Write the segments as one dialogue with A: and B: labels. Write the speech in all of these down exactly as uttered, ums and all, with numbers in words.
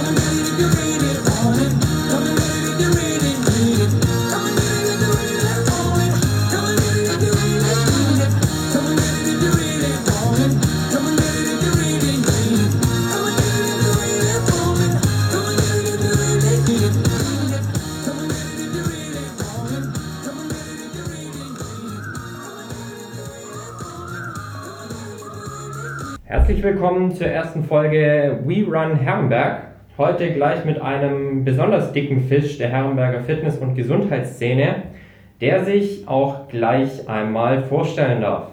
A: Herzlich willkommen zur ersten Folge We Run Herrenberg. Heute gleich mit einem besonders dicken Fisch der Herrenberger Fitness- und Gesundheitsszene, der sich auch gleich einmal vorstellen darf.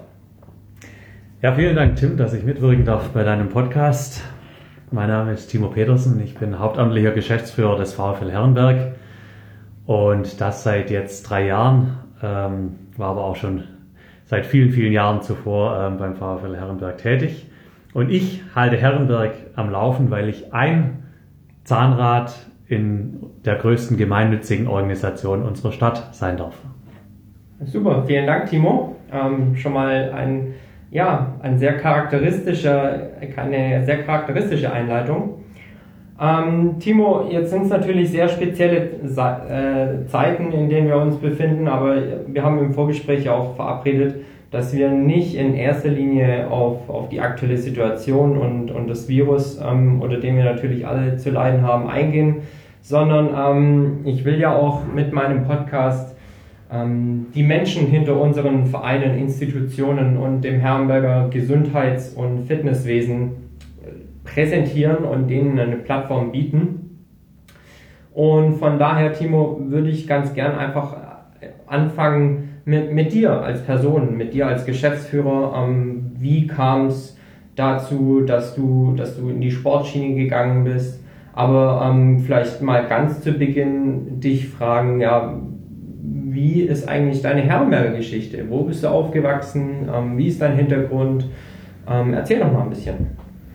B: Ja, vielen Dank, Tim, dass ich mitwirken darf bei deinem Podcast. Mein Name ist Timo Petersen, ich bin hauptamtlicher Geschäftsführer des VfL Herrenberg und das seit jetzt drei Jahren, ähm, war aber auch schon seit vielen, vielen Jahren zuvor ähm, beim VfL Herrenberg tätig. Und ich halte Herrenberg am Laufen, weil ich ein Zahnrad in der größten gemeinnützigen Organisation unserer Stadt sein darf.
A: Super, vielen Dank, Timo. Ähm, schon mal ein, ja, ein sehr charakteristischer, eine sehr charakteristische Einleitung. Ähm, Timo, jetzt sind es natürlich sehr spezielle äh, Zeiten, in denen wir uns befinden, aber wir haben im Vorgespräch auch verabredet, dass wir nicht in erster Linie auf, auf die aktuelle Situation und, und das Virus, ähm, unter dem wir natürlich alle zu leiden haben, eingehen, sondern ähm, ich will ja auch mit meinem Podcast ähm, die Menschen hinter unseren Vereinen, Institutionen und dem Herrenberger Gesundheits- und Fitnesswesen präsentieren und denen eine Plattform bieten. Und von daher, Timo, würde ich ganz gern einfach anfangen, Mit, mit dir als Person, mit dir als Geschäftsführer. Ähm, wie kam es dazu, dass du, dass du in die Sportschiene gegangen bist? Aber ähm, vielleicht mal ganz zu Beginn dich fragen, ja, wie ist eigentlich deine Herrenberger Geschichte? Wo bist du aufgewachsen? Ähm, wie ist dein Hintergrund? Ähm, erzähl doch mal ein bisschen.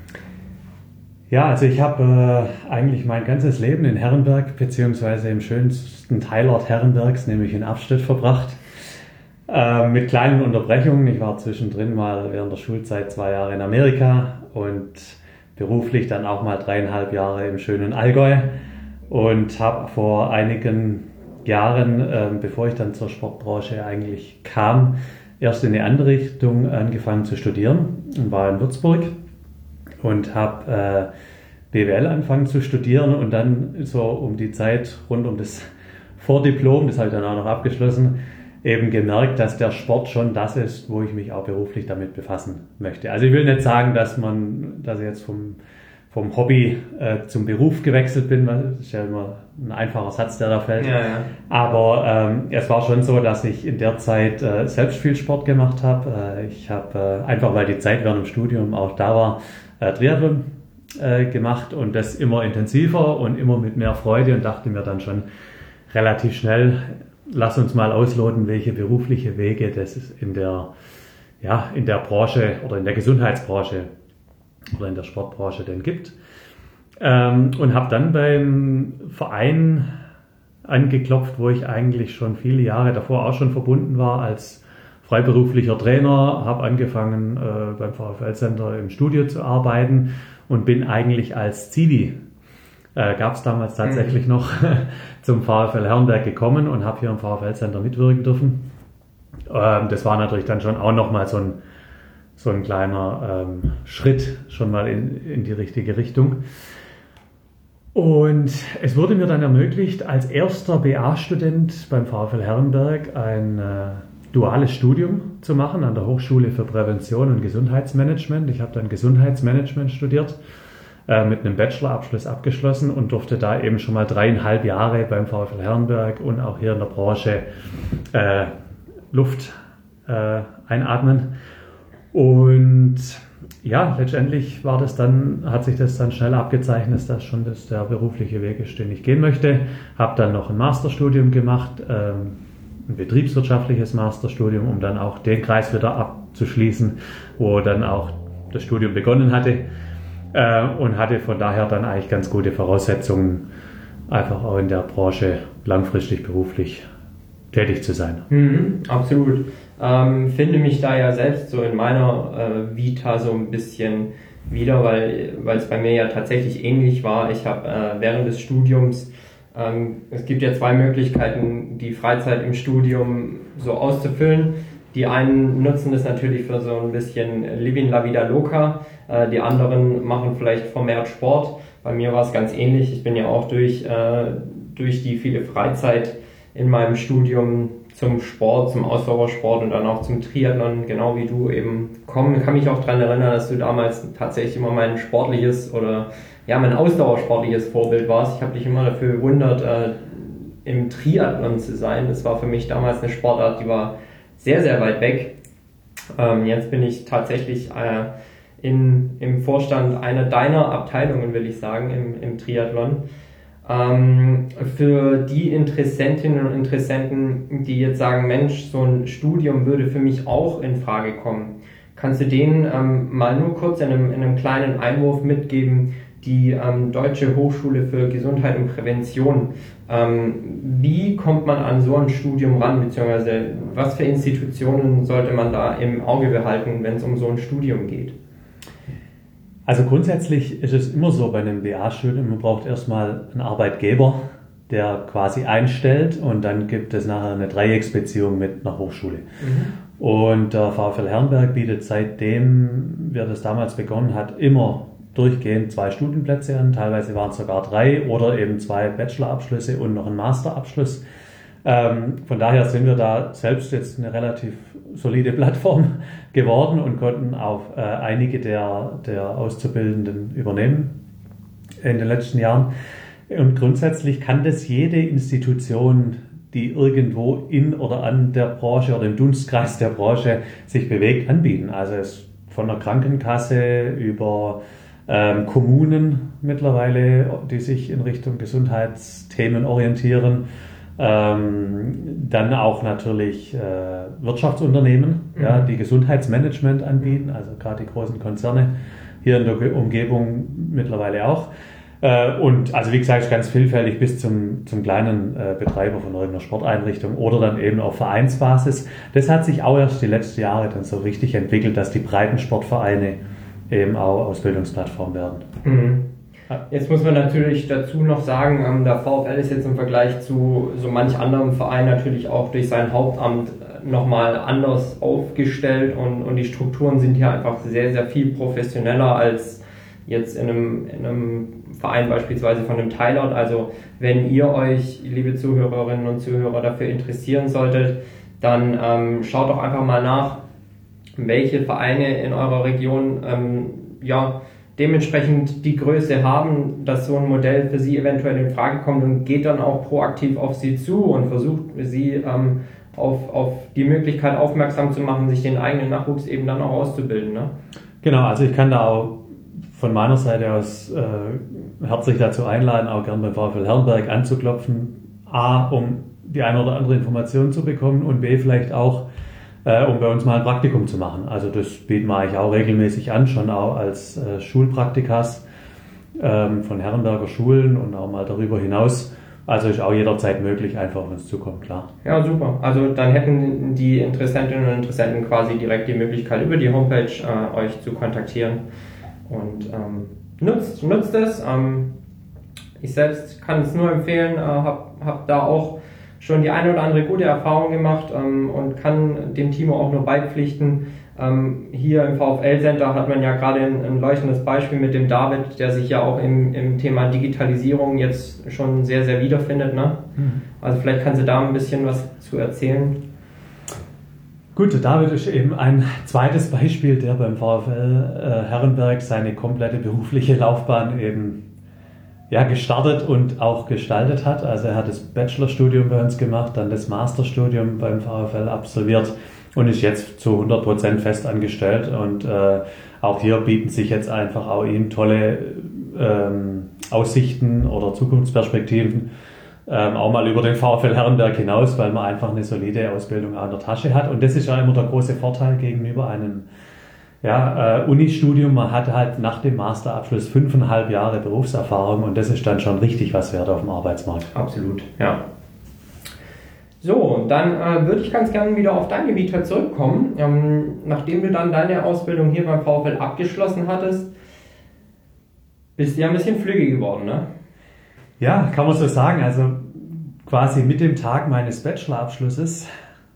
B: Ja, also ich habe äh, eigentlich mein ganzes Leben in Herrenberg beziehungsweise im schönsten Teilort Herrenbergs, nämlich in Abstedt, verbracht. Äh, mit kleinen Unterbrechungen. Ich war zwischendrin mal während der Schulzeit zwei Jahre in Amerika und beruflich dann auch mal dreieinhalb Jahre im schönen Allgäu und habe vor einigen Jahren, äh, bevor ich dann zur Sportbranche eigentlich kam, erst in eine andere Richtung angefangen zu studieren und war in Würzburg und habe äh, B W L angefangen zu studieren und dann so um die Zeit rund um das Vordiplom, das habe ich dann auch noch abgeschlossen, eben gemerkt, dass der Sport schon das ist, wo ich mich auch beruflich damit befassen möchte. Also ich will nicht sagen, dass man, dass ich jetzt vom, vom Hobby äh, zum Beruf gewechselt bin, das ist ja immer ein einfacher Satz, der da fällt.
A: Ja, ja.
B: Aber ähm, es war schon so, dass ich in der Zeit äh, selbst viel Sport gemacht habe. Äh, ich habe äh, einfach, weil die Zeit während dem Studium auch da war, äh, Triathlon äh, gemacht und das immer intensiver und immer mit mehr Freude und dachte mir dann schon relativ schnell, lass uns mal ausloten, welche berufliche Wege das in der, ja, in der Branche oder in der Gesundheitsbranche oder in der Sportbranche denn gibt. Ähm, und habe dann beim Verein angeklopft, wo ich eigentlich schon viele Jahre davor auch schon verbunden war als freiberuflicher Trainer, habe angefangen äh, beim VfL Center im Studio zu arbeiten und bin eigentlich als Zivi Äh, gab es damals tatsächlich mhm. noch zum VfL Herrenberg gekommen und habe hier im VfL Center mitwirken dürfen. Ähm, das war natürlich dann schon auch nochmal so ein, so ein kleiner ähm, Schritt schon mal in, in die richtige Richtung. Und es wurde mir dann ermöglicht, als erster B A-Student beim VfL Herrenberg ein äh, duales Studium zu machen an der Hochschule für Prävention und Gesundheitsmanagement. Ich habe dann Gesundheitsmanagement studiert, mit einem Bachelorabschluss abgeschlossen und durfte da eben schon mal dreieinhalb Jahre beim VfL Herrenberg und auch hier in der Branche äh, Luft äh, einatmen. Und ja, letztendlich war das dann, hat sich das dann schnell abgezeichnet, dass das schon das der berufliche Weg ist, den ich gehen möchte. Habe dann noch ein Masterstudium gemacht, ähm, ein betriebswirtschaftliches Masterstudium, um dann auch den Kreis wieder abzuschließen, wo dann auch das Studium begonnen hatte. Und hatte von daher dann eigentlich ganz gute Voraussetzungen, einfach auch in der Branche langfristig beruflich tätig zu sein.
A: Mhm, absolut. Ähm, finde mich da ja selbst so in meiner äh, Vita so ein bisschen wieder, weil, weil es bei mir ja tatsächlich ähnlich war. Ich habe äh, während des Studiums, ähm, es gibt ja zwei Möglichkeiten, die Freizeit im Studium so auszufüllen. Die einen nutzen das natürlich für so ein bisschen Living la vida loca, äh, die anderen machen vielleicht vermehrt Sport. Bei mir war es ganz ähnlich. Ich bin ja auch durch, äh, durch die viele Freizeit in meinem Studium zum Sport, zum Ausdauersport und dann auch zum Triathlon, genau wie du eben kommen. Ich kann mich auch daran erinnern, dass du damals tatsächlich immer mein sportliches oder ja mein ausdauersportliches Vorbild warst. Ich habe dich immer dafür bewundert, äh, im Triathlon zu sein. Das war für mich damals eine Sportart, die war sehr, sehr weit weg. Ähm, jetzt bin ich tatsächlich äh, in, im Vorstand einer deiner Abteilungen, will ich sagen, im, im Triathlon. Ähm, für die Interessentinnen und Interessenten, die jetzt sagen, Mensch, so ein Studium würde für mich auch in Frage kommen, kannst du denen ähm, mal nur kurz in einem, in einem kleinen Einwurf mitgeben, die ähm, Deutsche Hochschule für Gesundheit und Prävention, ähm, wie kommt man an so ein Studium ran, beziehungsweise was für Institutionen sollte man da im Auge behalten, wenn es um so ein Studium geht?
B: Also grundsätzlich ist es immer so bei einem B A-Studium, man braucht erstmal einen Arbeitgeber, der quasi einstellt und dann gibt es nachher eine Dreiecksbeziehung mit einer Hochschule. Mhm. Und der VfL Herrenberg bietet, seitdem wir das damals begonnen hat, immer durchgehend zwei Studienplätze an, teilweise waren es sogar drei oder eben zwei Bachelorabschlüsse und noch ein Masterabschluss. Ähm, von daher sind wir da selbst jetzt eine relativ solide Plattform geworden und konnten auch äh, einige der, der Auszubildenden übernehmen in den letzten Jahren. Und grundsätzlich kann das jede Institution, die irgendwo in oder an der Branche oder im Dunstkreis der Branche sich bewegt, anbieten. Also es von der Krankenkasse über ähm, Kommunen mittlerweile, die sich in Richtung Gesundheitsthemen orientieren, Ähm, dann auch natürlich äh, Wirtschaftsunternehmen, mhm. ja, die Gesundheitsmanagement anbieten, also gerade die großen Konzerne hier in der Umgebung mittlerweile auch. Äh, und also wie gesagt, ganz vielfältig bis zum, zum kleinen äh, Betreiber von irgendeiner Sporteinrichtung oder dann eben auf Vereinsbasis. Das hat sich auch erst die letzten Jahre dann so richtig entwickelt, dass die Breitensportvereine eben auch Ausbildungsplattform werden.
A: Mhm. Jetzt muss man natürlich dazu noch sagen, der VfL ist jetzt im Vergleich zu so manch anderem Verein natürlich auch durch sein Hauptamt nochmal anders aufgestellt und, und die Strukturen sind hier einfach sehr, sehr viel professioneller als jetzt in einem, in einem Verein beispielsweise von einem Teilort. Also wenn ihr euch, liebe Zuhörerinnen und Zuhörer, dafür interessieren solltet, dann ähm, schaut doch einfach mal nach, welche Vereine in eurer Region ähm, ja, dementsprechend die Größe haben, dass so ein Modell für sie eventuell in Frage kommt und geht dann auch proaktiv auf sie zu und versucht sie ähm, auf, auf die Möglichkeit aufmerksam zu machen, sich den eigenen Nachwuchs eben dann auch auszubilden. Ne?
B: Genau, also ich kann da auch von meiner Seite aus äh, herzlich dazu einladen, auch gerne beim VfL Herrenberg anzuklopfen. A, um die eine oder andere Information zu bekommen und B, vielleicht auch Äh, um bei uns mal ein Praktikum zu machen. Also das bieten wir eigentlich auch regelmäßig an, schon auch als äh, Schulpraktikas ähm, von Herrenberger Schulen und auch mal darüber hinaus. Also ist auch jederzeit möglich, einfach auf uns zukommen, klar.
A: Ja, super. Also dann hätten die Interessentinnen und Interessenten quasi direkt die Möglichkeit, über die Homepage äh, euch zu kontaktieren. Und ähm, nutzt, nutzt es. Ähm, ich selbst kann es nur empfehlen, äh, habe hab da auch schon die eine oder andere gute Erfahrung gemacht ähm, und kann dem Timo auch nur beipflichten. Ähm, hier im VfL-Center hat man ja gerade ein, ein leuchtendes Beispiel mit dem David, der sich ja auch im, im Thema Digitalisierung jetzt schon sehr, sehr wiederfindet. Ne? Mhm. Also vielleicht kannst du da ein bisschen was zu erzählen.
B: Gut, der David ist eben ein zweites Beispiel, der beim VfL äh, Herrenberg seine komplette berufliche Laufbahn eben ja, gestartet und auch gestaltet hat. Also er hat das Bachelorstudium bei uns gemacht, dann das Masterstudium beim VfL absolviert und ist jetzt zu hundert Prozent fest angestellt. Und äh, auch hier bieten sich jetzt einfach auch ihm tolle ähm, Aussichten oder Zukunftsperspektiven, ähm, auch mal über den VfL Herrenberg hinaus, weil man einfach eine solide Ausbildung an der Tasche hat. Und das ist ja immer der große Vorteil gegenüber einem Ja, äh, Unistudium. Man hat halt nach dem Masterabschluss fünfeinhalb Jahre Berufserfahrung und das ist dann schon richtig was wert auf dem Arbeitsmarkt.
A: Absolut, ja. So, dann äh, würde ich ganz gerne wieder auf dein Gebiet zurückkommen. Ähm, nachdem du dann deine Ausbildung hier beim VfL abgeschlossen hattest, Bist ja ein bisschen flügge geworden, ne?
B: Ja, kann man so sagen. Also quasi mit dem Tag meines Bachelorabschlusses,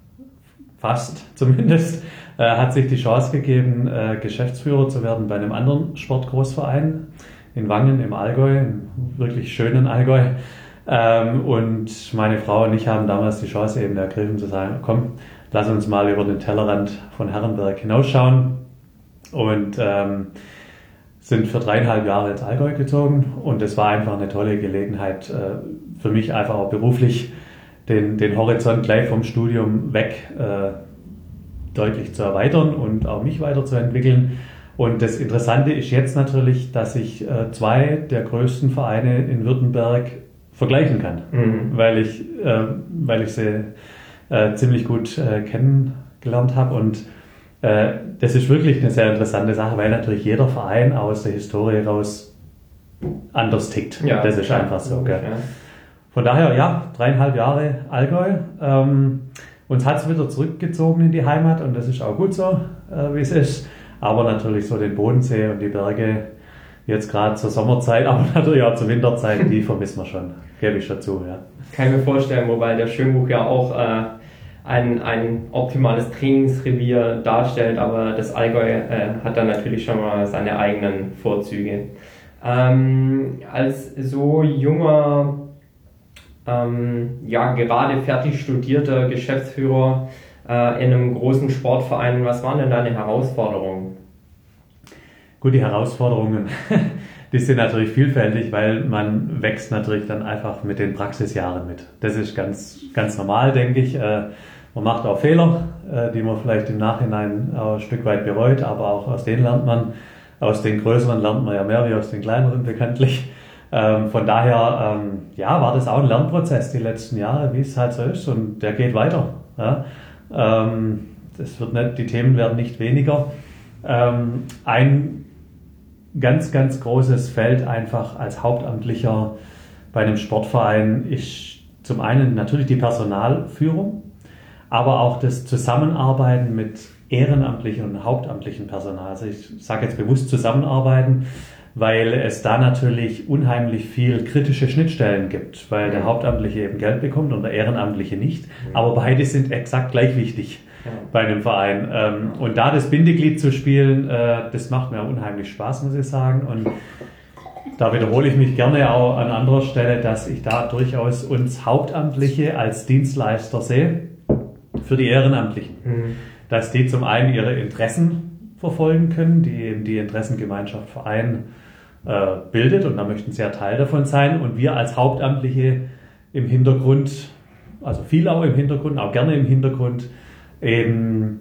B: fast zumindest, äh, hat sich die Chance gegeben, äh, Geschäftsführer zu werden bei einem anderen Sportgroßverein in Wangen im Allgäu, im wirklich schönen Allgäu. Ähm, und meine Frau und ich haben damals die Chance eben ergriffen zu sagen, komm, lass uns mal über den Tellerrand von Herrenberg hinausschauen. Und ähm, sind für dreieinhalb Jahre ins Allgäu gezogen. Und es war einfach eine tolle Gelegenheit, äh, für mich einfach auch beruflich den, den Horizont gleich vom Studium weg äh, deutlich zu erweitern und auch mich weiterzuentwickeln. Und das Interessante ist jetzt natürlich, dass ich äh, zwei der größten Vereine in Württemberg vergleichen kann, mhm. weil ich, äh, weil ich sie äh, ziemlich gut äh, kennengelernt habe. Und äh, das ist wirklich eine sehr interessante Sache, weil natürlich jeder Verein aus der Historie raus anders tickt.
A: Ja,
B: das ist
A: klar,
B: einfach so.
A: logisch,
B: Gell?
A: Ja.
B: Von daher, ja, dreieinhalb Jahre Allgäu. Ähm, uns hat es wieder zurückgezogen in die Heimat und das ist auch gut so, äh, wie es ist. Aber natürlich so den Bodensee und die Berge jetzt gerade zur Sommerzeit, aber natürlich auch zur Winterzeit, die vermissen wir schon, gebe ich dazu. Ja.
A: Kann ich mir vorstellen, wobei der Schönbuch ja auch äh, ein, ein optimales Trainingsrevier darstellt, aber das Allgäu äh, hat dann natürlich schon mal seine eigenen Vorzüge. Ähm, als so junger, ähm, ja gerade fertig studierter Geschäftsführer äh, in einem großen Sportverein, was waren denn deine Herausforderungen?
B: Gut, die Herausforderungen, die sind natürlich vielfältig, weil man wächst natürlich dann einfach mit den Praxisjahren mit. Das ist ganz, ganz normal, denke ich. Man macht auch Fehler, die man vielleicht im Nachhinein auch ein Stück weit bereut, aber auch aus denen lernt man. Aus den größeren lernt man ja mehr wie aus den kleineren bekanntlich. Von daher, ja, war das auch ein Lernprozess die letzten Jahre, wie es halt so ist, und der geht weiter. Ja. Das wird nicht, die Themen werden nicht weniger. Ein ganz, ganz großes Feld einfach als Hauptamtlicher bei einem Sportverein ist zum einen natürlich die Personalführung, aber auch das Zusammenarbeiten mit ehrenamtlichen und hauptamtlichen Personal. Also ich sage jetzt bewusst zusammenarbeiten, weil es da natürlich unheimlich viel kritische Schnittstellen gibt, weil der Hauptamtliche eben Geld bekommt und der Ehrenamtliche nicht. Aber beide sind exakt gleich wichtig bei einem Verein. Und da das Bindeglied zu spielen, das macht mir unheimlich Spaß, muss ich sagen. Und da wiederhole ich mich gerne auch an anderer Stelle, dass ich da durchaus uns Hauptamtliche als Dienstleister sehe für die Ehrenamtlichen. Mhm. Dass die zum einen ihre Interessen verfolgen können, die eben die Interessengemeinschaft Verein äh, bildet, und da möchten sie ja Teil davon sein. Und wir als Hauptamtliche im Hintergrund, also viel auch im Hintergrund, auch gerne im Hintergrund, eben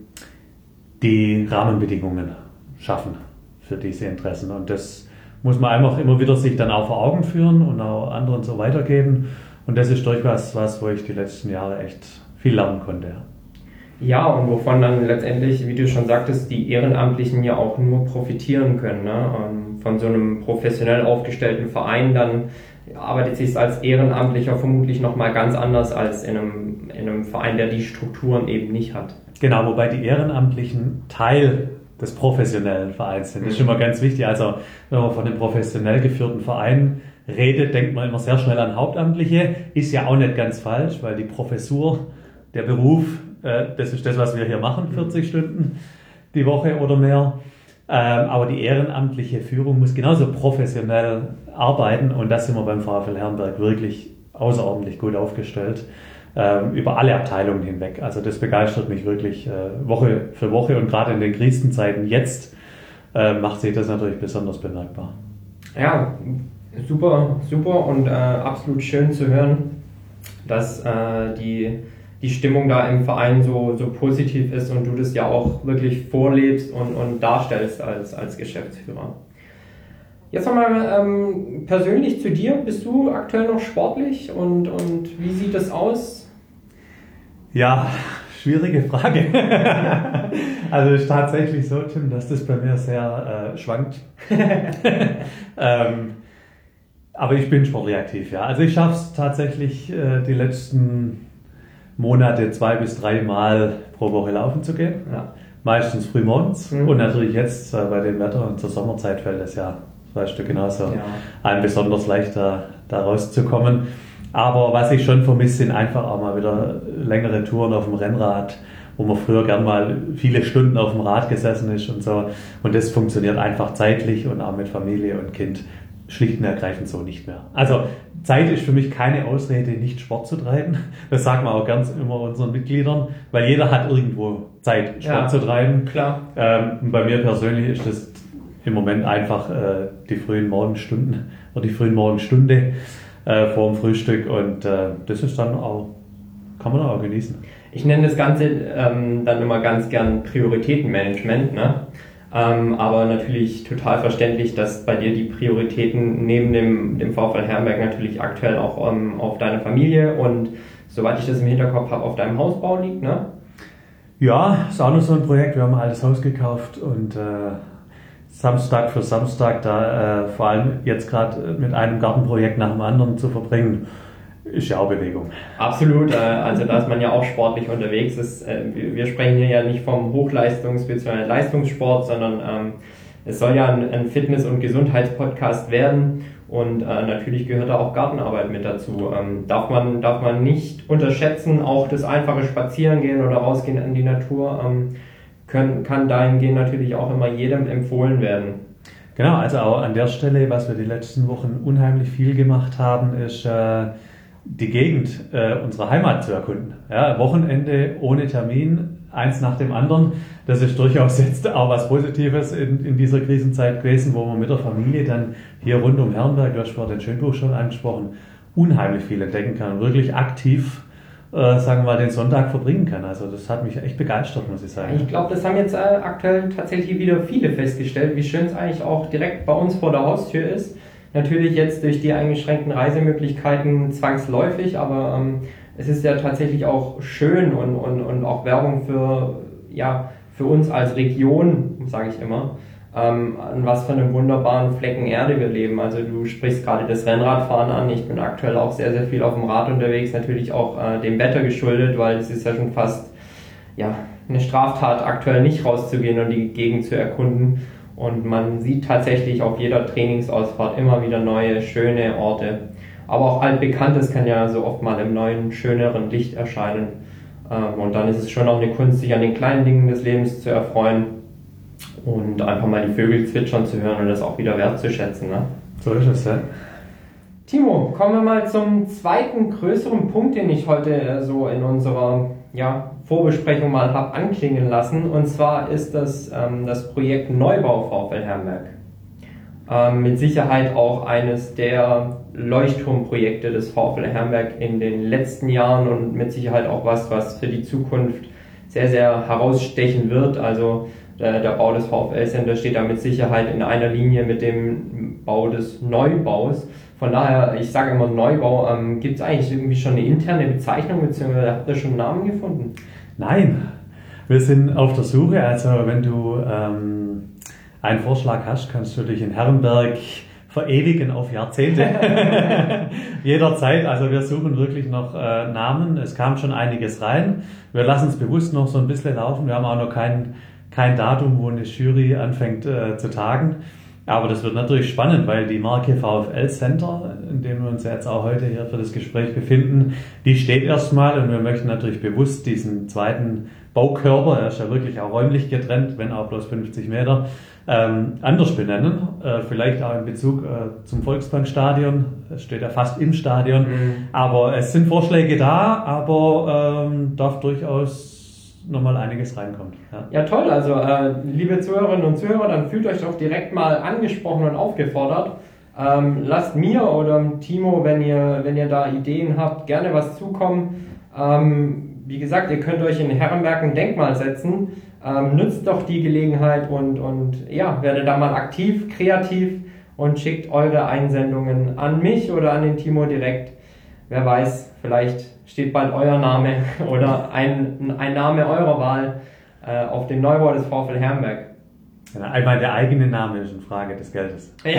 B: die Rahmenbedingungen schaffen für diese Interessen. Und das muss man einfach immer wieder sich dann auch vor Augen führen und auch anderen so weitergeben. Und das ist durchaus was, wo ich die letzten Jahre echt viel lernen konnte.
A: Ja, und wovon dann letztendlich, wie du schon sagtest, die Ehrenamtlichen ja auch nur profitieren können. Ne? Von so einem professionell aufgestellten Verein, dann arbeitet sich als Ehrenamtlicher vermutlich nochmal ganz anders als in einem, in einem Verein, der die Strukturen eben nicht hat.
B: Genau, wobei die Ehrenamtlichen Teil des professionellen Vereins sind. Das ist immer ganz wichtig. Also wenn man von einem professionell geführten Verein redet, denkt man immer sehr schnell an Hauptamtliche. Ist ja auch nicht ganz falsch, weil die Professur, der Beruf, das ist das, was wir hier machen, vierzig Stunden die Woche oder mehr. Aber die ehrenamtliche Führung muss genauso professionell arbeiten, und das sind wir beim VfL Herrenberg wirklich außerordentlich gut aufgestellt, über alle Abteilungen hinweg. Also das begeistert mich wirklich Woche für Woche, und gerade in den Krisenzeiten jetzt macht sich das natürlich besonders bemerkbar.
A: Ja, super, super und äh, absolut schön zu hören, dass äh, die die Stimmung da im Verein so, so positiv ist und du das ja auch wirklich vorlebst und, und darstellst als, als Geschäftsführer. Jetzt nochmal ähm, persönlich zu dir. Bist du aktuell noch sportlich und, und wie sieht das aus?
B: Ja, schwierige Frage. Also es ist tatsächlich so, Tim, dass das bei mir sehr äh, schwankt. ähm, aber ich bin sportlich aktiv, ja. Also ich schaffe es tatsächlich äh, die letzten Monate zwei bis drei Mal pro Woche laufen zu gehen. Ja. Meistens früh morgens. Mhm. Und natürlich jetzt äh, bei dem Wetter und zur Sommerzeit fällt das ja weißt du genauso,
A: ja.
B: einem besonders leicht da, da rauszukommen. Aber was ich schon vermisse, sind einfach auch mal wieder längere Touren auf dem Rennrad, wo man früher gern mal viele Stunden auf dem Rad gesessen ist und so. Und das funktioniert einfach zeitlich und auch mit Familie und Kind schlicht und ergreifend so nicht mehr. Also Zeit ist für mich keine Ausrede, nicht Sport zu treiben. Das sagen wir auch ganz immer unseren Mitgliedern, weil jeder hat irgendwo Zeit, Sport
A: ja,
B: zu treiben.
A: Klar.
B: Ähm, bei mir persönlich ist das im Moment einfach äh, die frühen Morgenstunden oder die frühen Morgenstunde äh, vor dem Frühstück und äh, das ist dann auch, kann man auch genießen.
A: Ich nenne das Ganze ähm, dann immer ganz gern Prioritätenmanagement, ne? Ähm, aber natürlich total verständlich, dass bei dir die Prioritäten neben dem, dem VfL Herrenberg natürlich aktuell auch ähm, auf deine Familie und, soweit ich das im Hinterkopf habe, auf deinem Hausbau liegt, ne?
B: Ja, ist auch noch so ein Projekt. Wir haben ein altes Haus gekauft und äh, Samstag für Samstag da äh, vor allem jetzt gerade mit einem Gartenprojekt nach dem anderen zu verbringen, ist ja auch Bewegung.
A: Absolut, äh, also da ist man ja auch sportlich unterwegs. Ist, äh, wir, wir sprechen hier ja nicht vom Hochleistungs- bzw. Leistungssport, sondern ähm, es soll ja ein, ein Fitness- und Gesundheitspodcast werden und äh, natürlich gehört da auch Gartenarbeit mit dazu. Ähm, darf man, darf man nicht unterschätzen, auch das einfache Spazierengehen oder rausgehen in die Natur ähm, können, kann dahingehend natürlich auch immer jedem empfohlen werden.
B: Genau, also auch an der Stelle, was wir die letzten Wochen unheimlich viel gemacht haben, ist äh, die Gegend äh, unserer Heimat zu erkunden. Ja, Wochenende ohne Termin, eins nach dem anderen. Das ist durchaus jetzt auch was Positives in, in dieser Krisenzeit gewesen, wo man mit der Familie dann hier rund um Herrenberg, du hast vorhin den Schönbuch schon angesprochen, unheimlich viel entdecken kann und wirklich aktiv, äh, sagen wir mal, den Sonntag verbringen kann. Also das hat mich echt begeistert, muss ich sagen.
A: Ich glaube, das haben jetzt äh, aktuell tatsächlich wieder viele festgestellt, wie schön es eigentlich auch direkt bei uns vor der Haustür ist. Natürlich jetzt durch die eingeschränkten Reisemöglichkeiten zwangsläufig, aber ähm, es ist ja tatsächlich auch schön und, und, und auch Werbung für, ja, für uns als Region, sage ich immer, ähm, an was für einem wunderbaren Flecken Erde wir leben. Also du sprichst gerade das Rennradfahren an. Ich bin aktuell auch sehr, sehr viel auf dem Rad unterwegs, natürlich auch äh, dem Wetter geschuldet, weil es ist ja schon fast ja, eine Straftat, aktuell nicht rauszugehen und die Gegend zu erkunden. Und man sieht tatsächlich auf jeder Trainingsausfahrt immer wieder neue, schöne Orte. Aber auch altbekanntes kann ja so oft mal im neuen, schöneren Licht erscheinen. Und dann ist es schon auch eine Kunst, sich an den kleinen Dingen des Lebens zu erfreuen und einfach mal die Vögel zwitschern zu hören und das auch wieder wertzuschätzen. Ne?
B: So ist es, ja.
A: Timo, kommen wir mal zum zweiten größeren Punkt, den ich heute so in unserer ja, Vorbesprechung mal habe anklingen lassen. Und zwar ist das ähm, das Projekt Neubau VfL Herrenberg. Ähm, mit Sicherheit auch eines der Leuchtturmprojekte des VfL Herrenberg in den letzten Jahren und mit Sicherheit auch was, was für die Zukunft sehr, sehr herausstechen wird. Also der, der Bau des VfL-Center steht da mit Sicherheit in einer Linie mit dem Bau des Neubaus. Von daher, ich sage immer Neubau, ähm, gibt es eigentlich irgendwie schon eine interne Bezeichnung, beziehungsweise habt ihr schon einen Namen gefunden?
B: Nein, wir sind auf der Suche. Also wenn du ähm, einen Vorschlag hast, kannst du dich in Herrenberg verewigen auf Jahrzehnte. Jederzeit. Also wir suchen wirklich noch äh, Namen. Es kam schon einiges rein. Wir lassen es bewusst noch so ein bisschen laufen. Wir haben auch noch kein, kein Datum, wo eine Jury anfängt äh, zu tagen. Aber das wird natürlich spannend, weil die Marke VfL Center, in dem wir uns jetzt auch heute hier für das Gespräch befinden, die steht erstmal und wir möchten natürlich bewusst diesen zweiten Baukörper, er ist ja wirklich auch räumlich getrennt, wenn auch bloß fünfzig Meter, ähm, anders benennen. Äh, vielleicht auch in Bezug äh, zum Volksbankstadion, es steht ja fast im Stadion. Mhm. Aber es sind Vorschläge da, aber ähm, darf durchaus nochmal einiges reinkommt. Ja,
A: ja toll, also äh, liebe Zuhörerinnen und Zuhörer, dann fühlt euch doch direkt mal angesprochen und aufgefordert. Ähm, lasst mir oder Timo, wenn ihr, wenn ihr da Ideen habt, gerne was zukommen. Ähm, wie gesagt, ihr könnt euch in Herrenberg ein Denkmal setzen. Ähm, nutzt doch die Gelegenheit und, und ja, werdet da mal aktiv, kreativ und schickt eure Einsendungen an mich oder an den Timo direkt. Wer weiß, vielleicht steht bald euer Name oder ein, ein Name eurer Wahl äh, auf dem Neubau des VfL Herrenberg.
B: Ja, einmal der eigene Name ist eine Frage des Geldes.
A: Ja,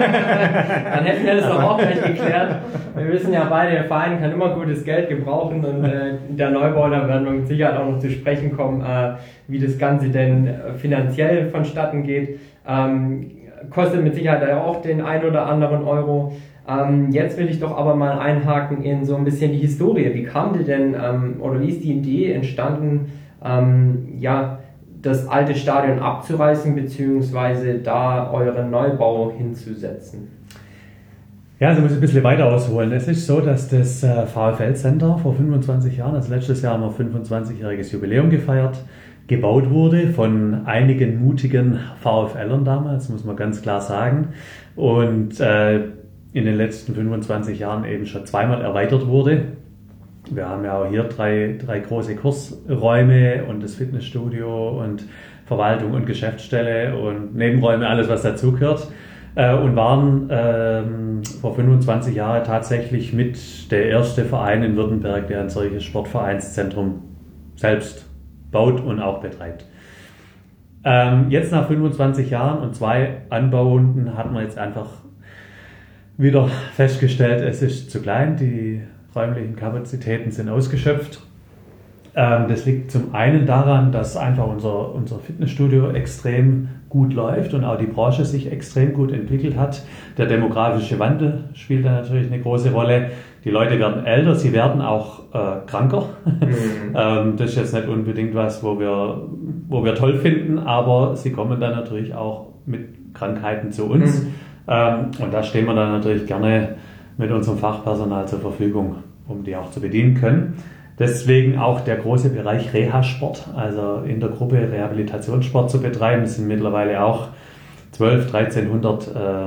A: dann hätten wir das doch auch gleich geklärt. Wir wissen ja beide, der Verein kann immer gutes Geld gebrauchen und äh, der Neubau, da werden wir mit Sicherheit auch noch zu sprechen kommen, äh, wie das Ganze denn finanziell vonstatten geht. Ähm, kostet mit Sicherheit auch den ein oder anderen Euro. Ähm, jetzt will ich doch aber mal einhaken in so ein bisschen die Historie. Wie kam die denn, ähm, oder wie ist die Idee entstanden, ähm, ja, das alte Stadion abzureißen, beziehungsweise da euren Neubau hinzusetzen?
B: Ja, also muss ich ein bisschen weiter ausholen. Es ist so, dass das äh, VfL Center vor fünfundzwanzig Jahren, also letztes Jahr haben wir fünfundzwanzigjähriges Jubiläum gefeiert, gebaut wurde von einigen mutigen VfLern damals, muss man ganz klar sagen. Und äh, in den letzten fünfundzwanzig Jahren eben schon zweimal erweitert wurde. Wir haben ja auch hier drei, drei große Kursräume und das Fitnessstudio und Verwaltung und Geschäftsstelle und Nebenräume, alles was dazugehört. Äh, und waren ähm, vor fünfundzwanzig Jahren tatsächlich mit der erste Verein in Württemberg, der ein solches Sportvereinszentrum selbst baut und auch betreibt. Ähm, jetzt nach fünfundzwanzig Jahren und zwei Anbaurunden hat man jetzt einfach wieder festgestellt, es ist zu klein, die räumlichen Kapazitäten sind ausgeschöpft. Ähm, das liegt zum einen daran, dass einfach unser, unser Fitnessstudio extrem gut läuft und auch die Branche sich extrem gut entwickelt hat. Der demografische Wandel spielt da natürlich eine große Rolle. Die Leute werden älter, sie werden auch äh, kranker. Mhm. ähm, das ist jetzt nicht unbedingt was, wo wir, wo wir toll finden, aber sie kommen dann natürlich auch mit Krankheiten zu uns. Mhm. Ähm, und da stehen wir dann natürlich gerne mit unserem Fachpersonal zur Verfügung, um die auch zu bedienen können. Deswegen auch der große Bereich Reha-Sport, also in der Gruppe Rehabilitationssport zu betreiben. Es sind mittlerweile auch zwölfhundert, dreizehnhundert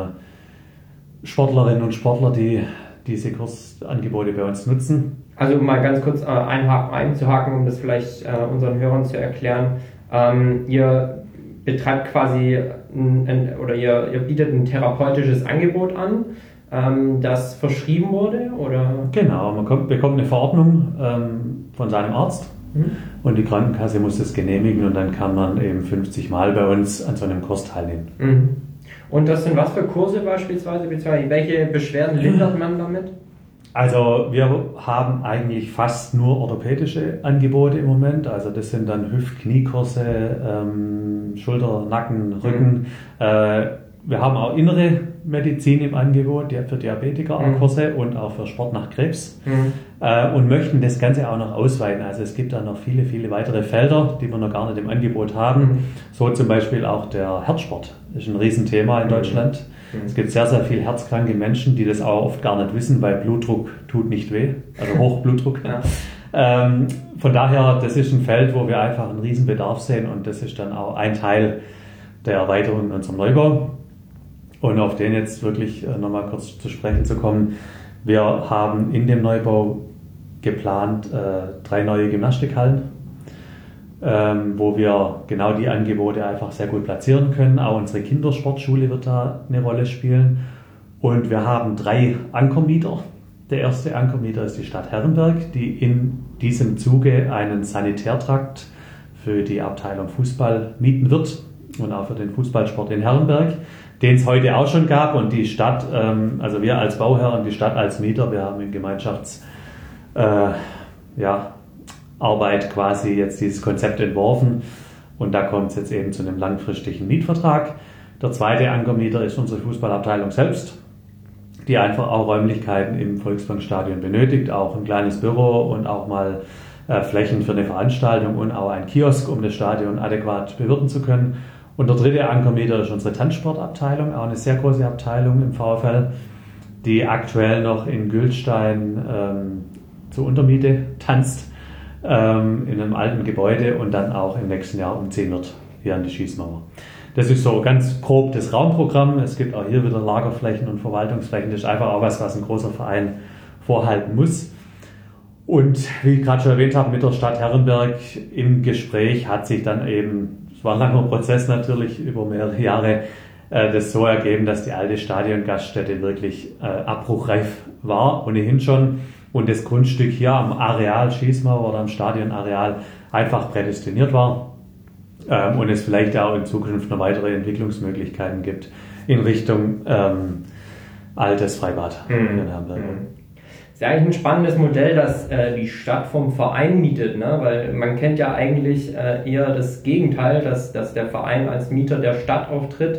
B: äh, Sportlerinnen und Sportler, die diese Kursangebote bei uns nutzen.
A: Also um mal ganz kurz äh, einhaken, einzuhaken, um das vielleicht äh, unseren Hörern zu erklären. Ähm, ihr betreibt quasi ein, ein, oder ihr, ihr bietet ein therapeutisches Angebot an, ähm, das verschrieben wurde, oder?
B: Genau, man kommt, bekommt eine Verordnung ähm, von seinem Arzt mhm. und die Krankenkasse muss das genehmigen und dann kann man eben fünfzig Mal bei uns an so einem Kurs teilnehmen.
A: Mhm. Und das sind was für Kurse beispielsweise, beziehungsweise welche Beschwerden lindert man damit?
B: Also wir haben eigentlich fast nur orthopädische Angebote im Moment. Also das sind dann Hüft-Kniekurse, ähm, Schulter, Nacken, Rücken. Mhm. Äh, wir haben auch innere Medizin im Angebot, die für Diabetiker auch Kurse mhm. und auch für Sport nach Krebs mhm. äh, und möchten das Ganze auch noch ausweiten. Also es gibt da noch viele, viele weitere Felder, die wir noch gar nicht im Angebot haben. Mhm. So zum Beispiel auch der Herzsport ist ein Riesenthema in Deutschland. Mhm. Es gibt sehr, sehr viele herzkranke Menschen, die das auch oft gar nicht wissen, weil Blutdruck tut nicht weh, also Hochblutdruck. Ja. ähm, von daher, das ist ein Feld, wo wir einfach einen Riesenbedarf sehen und das ist dann auch ein Teil der Erweiterung in unserem Neubau. Und auf den jetzt wirklich nochmal kurz zu sprechen zu kommen. Wir haben in dem Neubau geplant äh, drei neue Gymnastikhallen, ähm, wo wir genau die Angebote einfach sehr gut platzieren können. Auch unsere Kindersportschule wird da eine Rolle spielen. Und wir haben drei Ankermieter. Der erste Ankermieter ist die Stadt Herrenberg, die in diesem Zuge einen Sanitärtrakt für die Abteilung Fußball mieten wird und auch für den Fußballsport in Herrenberg, den es heute auch schon gab und die Stadt, ähm, also wir als Bauherr und die Stadt als Mieter, wir haben in Gemeinschaftsarbeit äh, ja, Arbeit quasi jetzt dieses Konzept entworfen und da kommt es jetzt eben zu einem langfristigen Mietvertrag. Der zweite Ankermieter ist unsere Fußballabteilung selbst, die einfach auch Räumlichkeiten im Volksbankstadion benötigt, auch ein kleines Büro und auch mal äh, Flächen für eine Veranstaltung und auch ein Kiosk, um das Stadion adäquat bewirten zu können. Und der dritte Ankermieter ist unsere Tanzsportabteilung, auch eine sehr große Abteilung im VfL, die aktuell noch in Gülstein ähm, zur Untermiete tanzt, ähm, in einem alten Gebäude und dann auch im nächsten Jahr umziehen wird, hier an die Schießmauer. Das ist so ganz grob das Raumprogramm. Es gibt auch hier wieder Lagerflächen und Verwaltungsflächen. Das ist einfach auch was, was ein großer Verein vorhalten muss. Und wie ich gerade schon erwähnt habe, mit der Stadt Herrenberg im Gespräch hat sich dann eben, es war ein langer Prozess natürlich über mehrere Jahre, äh, das so ergeben, dass die alte Stadiongaststätte wirklich äh, abbruchreif war, ohnehin schon. Und das Grundstück hier am Areal Schießmauer oder am Stadionareal einfach prädestiniert war. Ähm, und es vielleicht auch in Zukunft noch weitere Entwicklungsmöglichkeiten gibt in Richtung ähm, altes Freibad
A: mhm. in Herrenberg. Mhm. Ist ja eigentlich ein spannendes Modell, dass äh, die Stadt vom Verein mietet, ne? Weil man kennt ja eigentlich äh, eher das Gegenteil, dass, dass der Verein als Mieter der Stadt auftritt.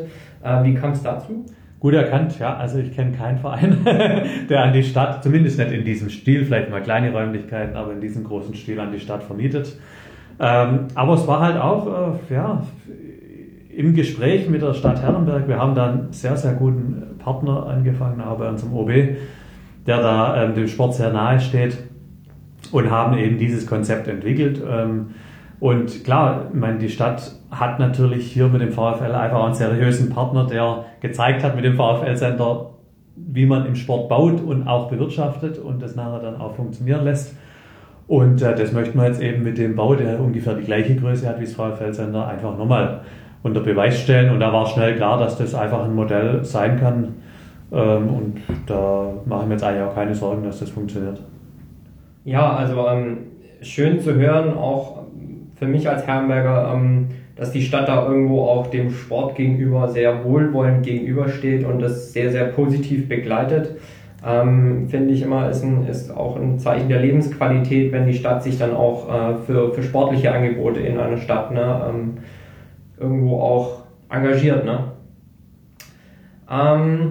A: Äh, wie kam es dazu?
B: Gut erkannt, ja. Also ich kenne keinen Verein, der an die Stadt, zumindest nicht in diesem Stil, vielleicht mal kleine Räumlichkeiten, aber in diesem großen Stil an die Stadt vermietet. Ähm, aber es war halt auch, äh, ja, im Gespräch mit der Stadt Herrenberg, wir haben da einen sehr, sehr guten Partner angefangen, auch bei unserem O B, der da ähm, dem Sport sehr nahe steht, und haben eben dieses Konzept entwickelt. Ähm, und klar, ich meine, die Stadt hat natürlich hier mit dem VfL einfach einen seriösen Partner, der gezeigt hat mit dem VfL-Center, wie man im Sport baut und auch bewirtschaftet und das nachher dann auch funktionieren lässt. Und äh, das möchten wir jetzt eben mit dem Bau, der gleich die gleiche Größe hat wie das VfL-Center, einfach nochmal unter Beweis stellen. Und da war schnell klar, dass das einfach ein Modell sein kann. Ähm, und da machen wir jetzt eigentlich auch keine Sorgen, dass das funktioniert.
A: Ja, also ähm, schön zu hören, auch für mich als Herrenberger, ähm, dass die Stadt da irgendwo auch dem Sport gegenüber sehr wohlwollend gegenübersteht und das sehr, sehr positiv begleitet. Ähm, finde ich immer, ist, ein, ist auch ein Zeichen der Lebensqualität, wenn die Stadt sich dann auch äh, für, für sportliche Angebote in einer Stadt ne, ähm, irgendwo auch engagiert. Ne? Ähm,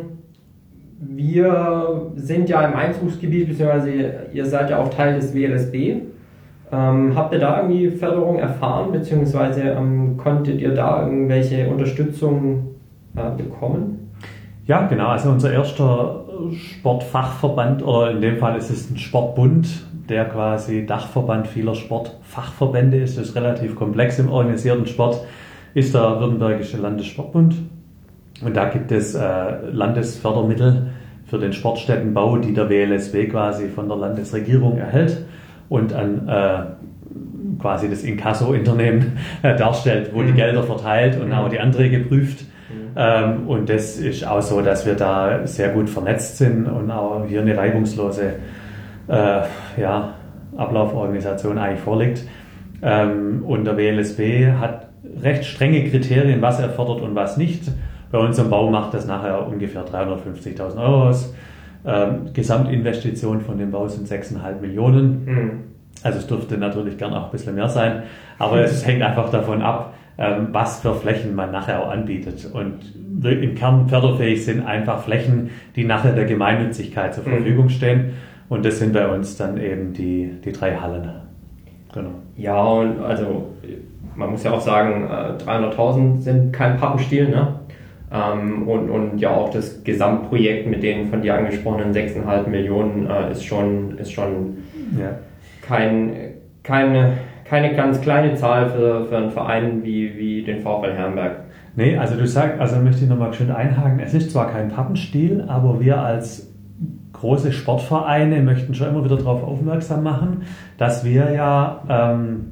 A: wir sind ja im Einzugsgebiet, beziehungsweise ihr seid ja auch Teil des W L S B. Ähm, habt ihr da irgendwie Förderung erfahren, beziehungsweise ähm, konntet ihr da irgendwelche Unterstützung äh, bekommen?
B: Ja, genau. Also unser erster Sportfachverband, oder in dem Fall ist es ein Sportbund, der quasi Dachverband vieler Sportfachverbände ist. Das ist relativ komplex im organisierten Sport, ist der Württembergische Landessportbund. Und da gibt es äh, Landesfördermittel für den Sportstättenbau, die der W L S B quasi von der Landesregierung erhält und an äh, quasi das Inkasso-Unternehmen äh, darstellt, wo mhm. die Gelder verteilt und mhm. auch die Anträge prüft. Mhm. Ähm, und das ist auch so, dass wir da sehr gut vernetzt sind und auch hier eine reibungslose äh, ja, Ablauforganisation eigentlich vorliegt. Ähm, und der W L S B hat recht strenge Kriterien, was er fördert und was nicht. Bei uns im Bau macht das nachher ungefähr dreihundertfünfzigtausend Euro aus. Ähm, Gesamtinvestition von dem Bau sind sechs Komma fünf Millionen. Mhm. Also es dürfte natürlich gern auch ein bisschen mehr sein, aber es hängt einfach davon ab, ähm, was für Flächen man nachher auch anbietet. Und im Kern förderfähig sind einfach Flächen, die nachher der Gemeinnützigkeit zur Verfügung stehen. Und das sind bei uns dann eben die, die drei Hallen.
A: Genau. Ja, und also man muss ja auch sagen, dreihunderttausend sind kein Pappenstiel, ne? Ähm, und, und ja auch das Gesamtprojekt mit den von dir angesprochenen sechs Komma fünf Millionen äh, ist schon, ist schon ja. kein, keine, keine ganz kleine Zahl für, für einen Verein wie, wie den VfL Herrenberg.
B: Nee, also du sagst, also möchte ich nochmal schön einhaken, es ist zwar kein Pappenstiel, aber wir als große Sportvereine möchten schon immer wieder darauf aufmerksam machen, dass wir ja ähm,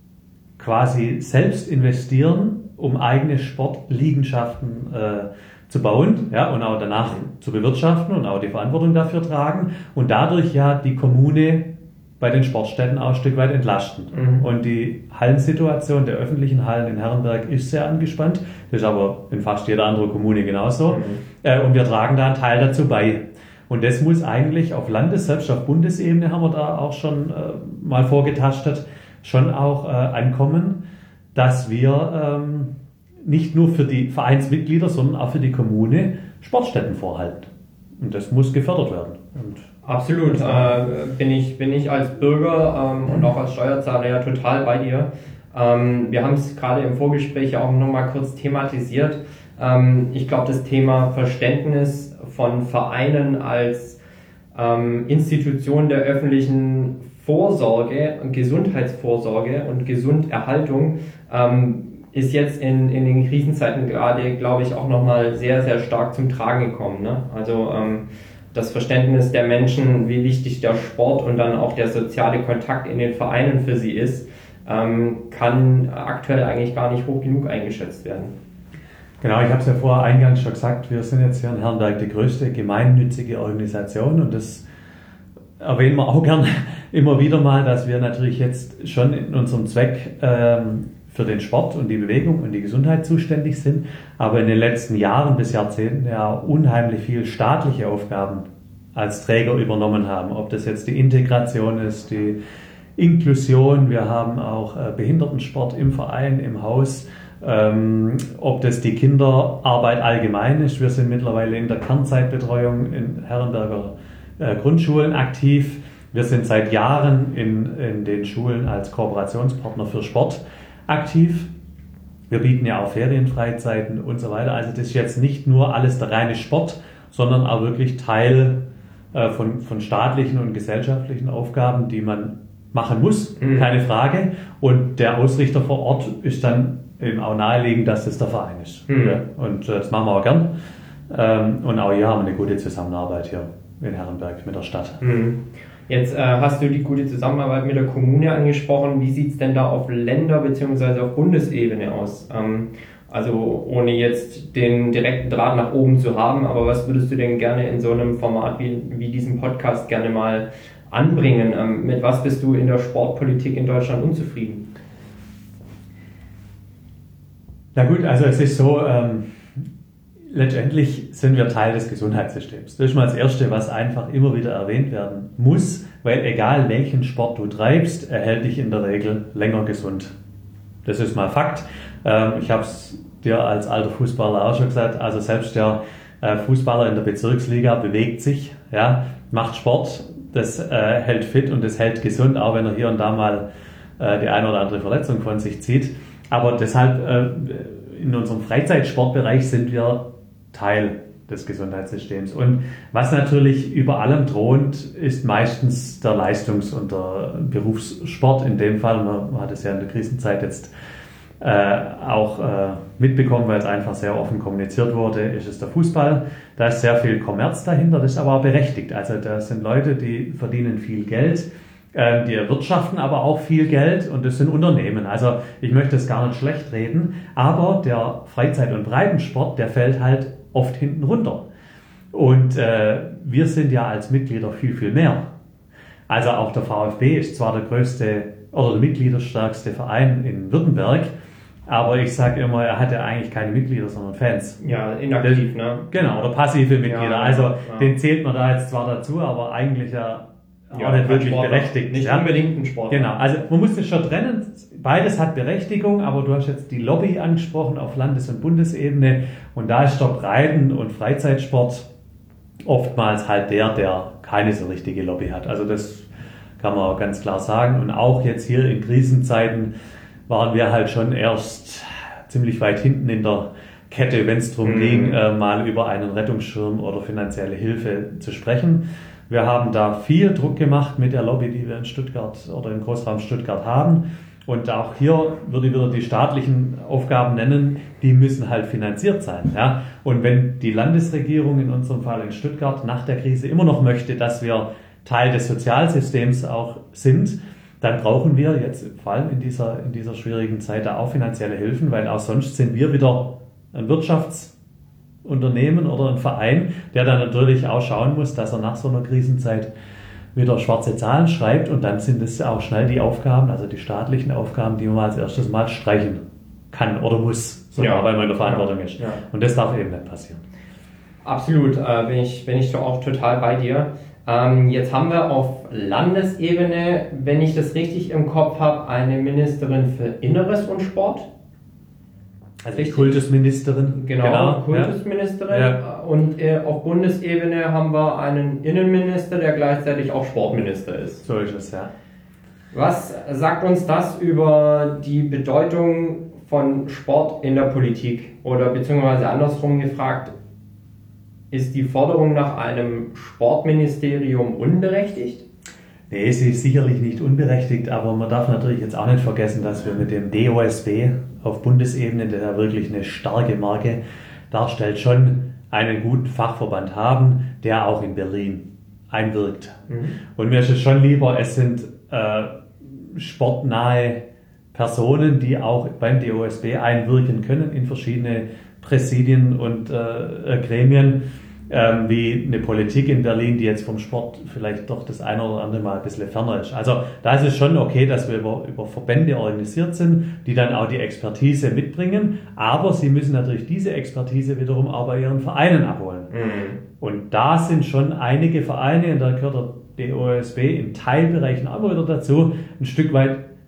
B: quasi selbst investieren, um eigene Sportliegenschaften äh, zu bauen, ja, und auch danach zu bewirtschaften und auch die Verantwortung dafür tragen und dadurch ja die Kommune bei den Sportstätten auch ein Stück weit entlasten. Mhm. Und die Hallensituation der öffentlichen Hallen in Herrenberg ist sehr angespannt, das ist aber in fast jeder anderen Kommune genauso. Mhm. Äh, und wir tragen da einen Teil dazu bei. Und das muss eigentlich auf Landes-, selbst auf Bundesebene haben wir da auch schon äh, mal vorgetastet, schon auch äh, ankommen, dass wir ähm, nicht nur für die Vereinsmitglieder, sondern auch für die Kommune Sportstätten vorhalten. Und das muss gefördert werden. Und
A: absolut. Äh, bin ich, bin ich als Bürger ähm, und auch als Steuerzahler ja total bei dir. Ähm, wir haben es gerade im Vorgespräch auch nochmal kurz thematisiert. Ähm, ich glaube, das Thema Verständnis von Vereinen als ähm, Institution der öffentlichen Vorsorge, Gesundheitsvorsorge und Gesunderhaltung ähm, ist jetzt in, in den Krisenzeiten gerade, glaube ich, auch nochmal sehr, sehr stark zum Tragen gekommen. Ne? Also ähm, das Verständnis der Menschen, wie wichtig der Sport und dann auch der soziale Kontakt in den Vereinen für sie ist, ähm, kann aktuell eigentlich gar nicht hoch genug eingeschätzt werden.
B: Genau, ich habe es ja vorher eingangs schon gesagt, wir sind jetzt hier in Herrenberg die größte gemeinnützige Organisation und das erwähnen wir auch gern immer wieder mal, dass wir natürlich jetzt schon in unserem Zweck ähm, für den Sport und die Bewegung und die Gesundheit zuständig sind, aber in den letzten Jahren bis Jahrzehnten ja unheimlich viel staatliche Aufgaben als Träger übernommen haben. Ob das jetzt die Integration ist, die Inklusion, wir haben auch äh, Behindertensport im Verein, im Haus, Ähm, ob das die Kinderarbeit allgemein ist. Wir sind mittlerweile in der Kernzeitbetreuung in Herrenberger äh, Grundschulen aktiv. Wir sind seit Jahren in, in den Schulen als Kooperationspartner für Sport aktiv. Wir bieten ja auch Ferienfreizeiten und so weiter. Also das ist jetzt nicht nur alles der reine Sport, sondern auch wirklich Teil äh, von, von staatlichen und gesellschaftlichen Aufgaben, die man machen muss, mhm. keine Frage. Und der Ausrichter vor Ort ist dann eben auch naheliegend, dass das der Verein ist. Mhm. Ja, und äh, das machen wir auch gern. Ähm, und auch hier haben wir eine gute Zusammenarbeit hier in Herrenberg mit der Stadt.
A: Mhm. Jetzt äh, hast du die gute Zusammenarbeit mit der Kommune angesprochen. Wie sieht es denn da auf Länder- bzw. auf Bundesebene aus? Ähm, also ohne jetzt den direkten Draht nach oben zu haben, aber was würdest du denn gerne in so einem Format wie, wie diesem Podcast gerne mal anbringen? Ähm, mit was bist du in der Sportpolitik in Deutschland unzufrieden?
B: Na gut, also es ist so, ähm, letztendlich sind wir Teil des Gesundheitssystems. Das ist mal das Erste, was einfach immer wieder erwähnt werden muss, weil egal welchen Sport du treibst, er hält dich in der Regel länger gesund. Das ist mal Fakt. Ähm, ich habe es dir als alter Fußballer auch schon gesagt, also selbst der äh, Fußballer in der Bezirksliga bewegt sich, ja, macht Sport, das äh, hält fit und das hält gesund, auch wenn er hier und da mal äh, die eine oder andere Verletzung von sich zieht. Aber deshalb, äh, in unserem Freizeitsportbereich sind wir Teil des Gesundheitssystems. Und was natürlich über allem thront, ist meistens der Leistungs- und der Berufssport. In dem Fall, man hat es ja in der Krisenzeit jetzt äh, auch äh, mitbekommen, weil es einfach sehr offen kommuniziert wurde, ist es der Fußball. Da ist sehr viel Kommerz dahinter, das ist aber auch berechtigt. Also da sind Leute, die verdienen viel Geld, die erwirtschaften aber auch viel Geld und das sind Unternehmen. Also ich möchte es gar nicht schlecht reden, aber der Freizeit- und Breitensport, der fällt halt oft hinten runter. Und äh, wir sind ja als Mitglieder viel, viel mehr. Also auch der VfB ist zwar der größte oder der mitgliederstärkste Verein in Württemberg, aber ich sage immer, er hat ja eigentlich keine Mitglieder, sondern Fans.
A: Ja, inaktiv, ne?
B: Genau, oder passive Mitglieder.
A: Ja,
B: also
A: ja.
B: Den zählt man da jetzt zwar dazu, aber eigentlich ja
A: Ja,
B: auch nicht wirklich
A: Sportler.
B: berechtigt.
A: Nicht
B: ja.
A: unbedingt ein Sport.
B: Genau, also man muss das schon trennen. Beides hat Berechtigung, aber du hast jetzt die Lobby angesprochen auf Landes- und Bundesebene und da ist der Breiten- und Freizeitsport oftmals halt der, der keine so richtige Lobby hat. Also das kann man auch ganz klar sagen. Und auch jetzt hier in Krisenzeiten waren wir halt schon erst ziemlich weit hinten in der Kette, wenn es darum mhm. ging, äh, mal über einen Rettungsschirm oder finanzielle Hilfe zu sprechen. Wir haben da viel Druck gemacht mit der Lobby, die wir in Stuttgart oder im Großraum Stuttgart haben. Und auch hier würde ich wieder die staatlichen Aufgaben nennen, die müssen halt finanziert sein. Ja? Und wenn die Landesregierung, in unserem Fall in Stuttgart, nach der Krise immer noch möchte, dass wir Teil des Sozialsystems auch sind, dann brauchen wir jetzt vor allem in dieser, in dieser schwierigen Zeit da auch finanzielle Hilfen, weil auch sonst sind wir wieder ein Wirtschaftsunternehmen oder ein Verein, der dann natürlich auch schauen muss, dass er nach so einer Krisenzeit wieder schwarze Zahlen schreibt und dann sind es auch schnell die Aufgaben, also die staatlichen Aufgaben, die man als erstes mal streichen kann oder muss, sogar ja, weil man in der Verantwortung ja, ist. Ja. Und das darf eben nicht passieren.
A: Absolut, äh, bin ich, bin ich auch total bei dir. Ähm, jetzt haben wir auf Landesebene, wenn ich das richtig im Kopf habe, eine Ministerin für Inneres und Sport.
B: Also die Kultusministerin.
A: Genau, genau Kultusministerin. Ja. Und äh, auf Bundesebene haben wir einen Innenminister, der gleichzeitig auch Sportminister ist.
B: So ist es, ja.
A: Was sagt uns das über die Bedeutung von Sport in der Politik? Oder beziehungsweise andersrum gefragt, ist die Forderung nach einem Sportministerium unberechtigt?
B: Nee, sie ist sicherlich nicht unberechtigt, aber man darf natürlich jetzt auch nicht vergessen, dass wir mit dem D O S B auf Bundesebene, der ja wirklich eine starke Marke darstellt, schon einen guten Fachverband haben, der auch in Berlin einwirkt. Mhm. Und mir ist es schon lieber, es sind äh, sportnahe Personen, die auch beim D O S B einwirken können in verschiedene Präsidien und äh, Gremien, ähm, wie eine Politik in Berlin, die jetzt vom Sport vielleicht doch das eine oder andere Mal ein bisschen ferner ist. Also da ist es schon okay, dass wir über, über Verbände organisiert sind, die dann auch die Expertise mitbringen, aber sie müssen natürlich diese Expertise wiederum auch bei ihren Vereinen abholen. Mhm. Und da sind schon einige Vereine, und da gehört der D O S B in Teilbereichen auch wieder dazu, ein Stück weit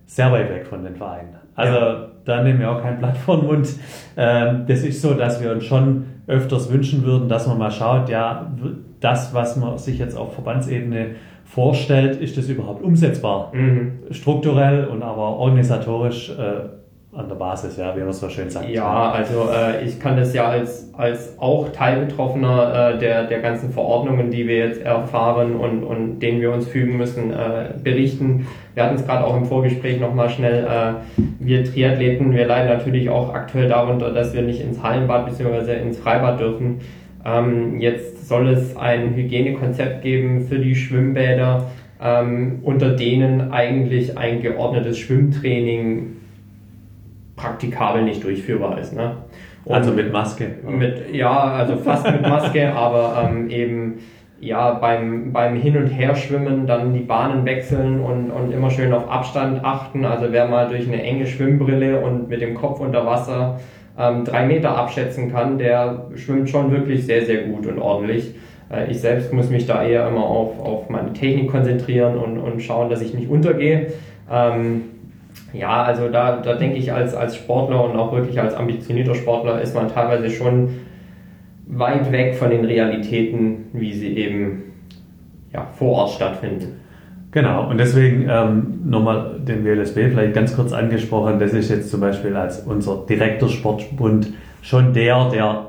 B: sehr weit weg von den Vereinen. Also ja. Da nehmen wir auch kein Blatt vor den Mund. Ähm, das ist so, dass wir uns schon öfters wünschen würden, dass man mal schaut, ja, das, was man sich jetzt auf Verbandsebene vorstellt, ist das überhaupt umsetzbar? Mhm. Strukturell und aber organisatorisch äh, an der Basis, ja, wie man so schön sagt.
A: Ja, also äh, ich kann das ja als, als auch Teilbetroffener äh, der, der ganzen Verordnungen, die wir jetzt erfahren und, und denen wir uns fügen müssen, äh, berichten. Wir hatten es gerade auch im Vorgespräch nochmal schnell, äh, wir Triathleten, wir leiden natürlich auch aktuell darunter, dass wir nicht ins Hallenbad bzw. ins Freibad dürfen. Ähm, jetzt soll es ein Hygienekonzept geben für die Schwimmbäder, ähm, unter denen eigentlich ein geordnetes Schwimmtraining praktikabel nicht durchführbar ist. Ne?
B: Also mit Maske?
A: Mit, ja, also fast mit Maske, aber ähm, eben ja beim, beim Hin- und Herschwimmen dann die Bahnen wechseln und, und immer schön auf Abstand achten. Also wer mal durch eine enge Schwimmbrille und mit dem Kopf unter Wasser ähm, drei Meter abschätzen kann, der schwimmt schon wirklich sehr, sehr gut und ordentlich. Äh, ich selbst muss mich da eher immer auf, auf meine Technik konzentrieren und, und schauen, dass ich nicht untergehe. Ähm, Ja, also da, da denke ich, als, als Sportler und auch wirklich als ambitionierter Sportler ist man teilweise schon weit weg von den Realitäten, wie sie eben ja, vor Ort stattfinden.
B: Genau, und deswegen ähm, nochmal den W L S B vielleicht ganz kurz angesprochen. Das ist jetzt zum Beispiel als unser direkter Sportbund schon der, der,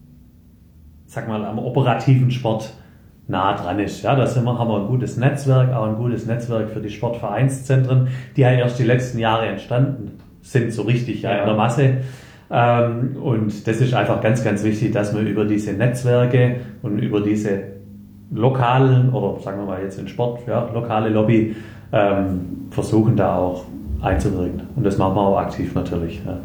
B: sag mal, am operativen Sport nah dran ist. Ja, da sind wir, haben wir ein gutes Netzwerk, auch ein gutes Netzwerk für die Sportvereinszentren, die ja erst die letzten Jahre entstanden sind, so richtig ja, in der Masse. Ähm, und das ist einfach ganz, ganz wichtig, dass wir über diese Netzwerke und über diese lokalen, oder sagen wir mal jetzt in Sport, ja, lokale Lobby, ähm, versuchen da auch einzuwirken. Und das machen wir auch aktiv natürlich. Ja.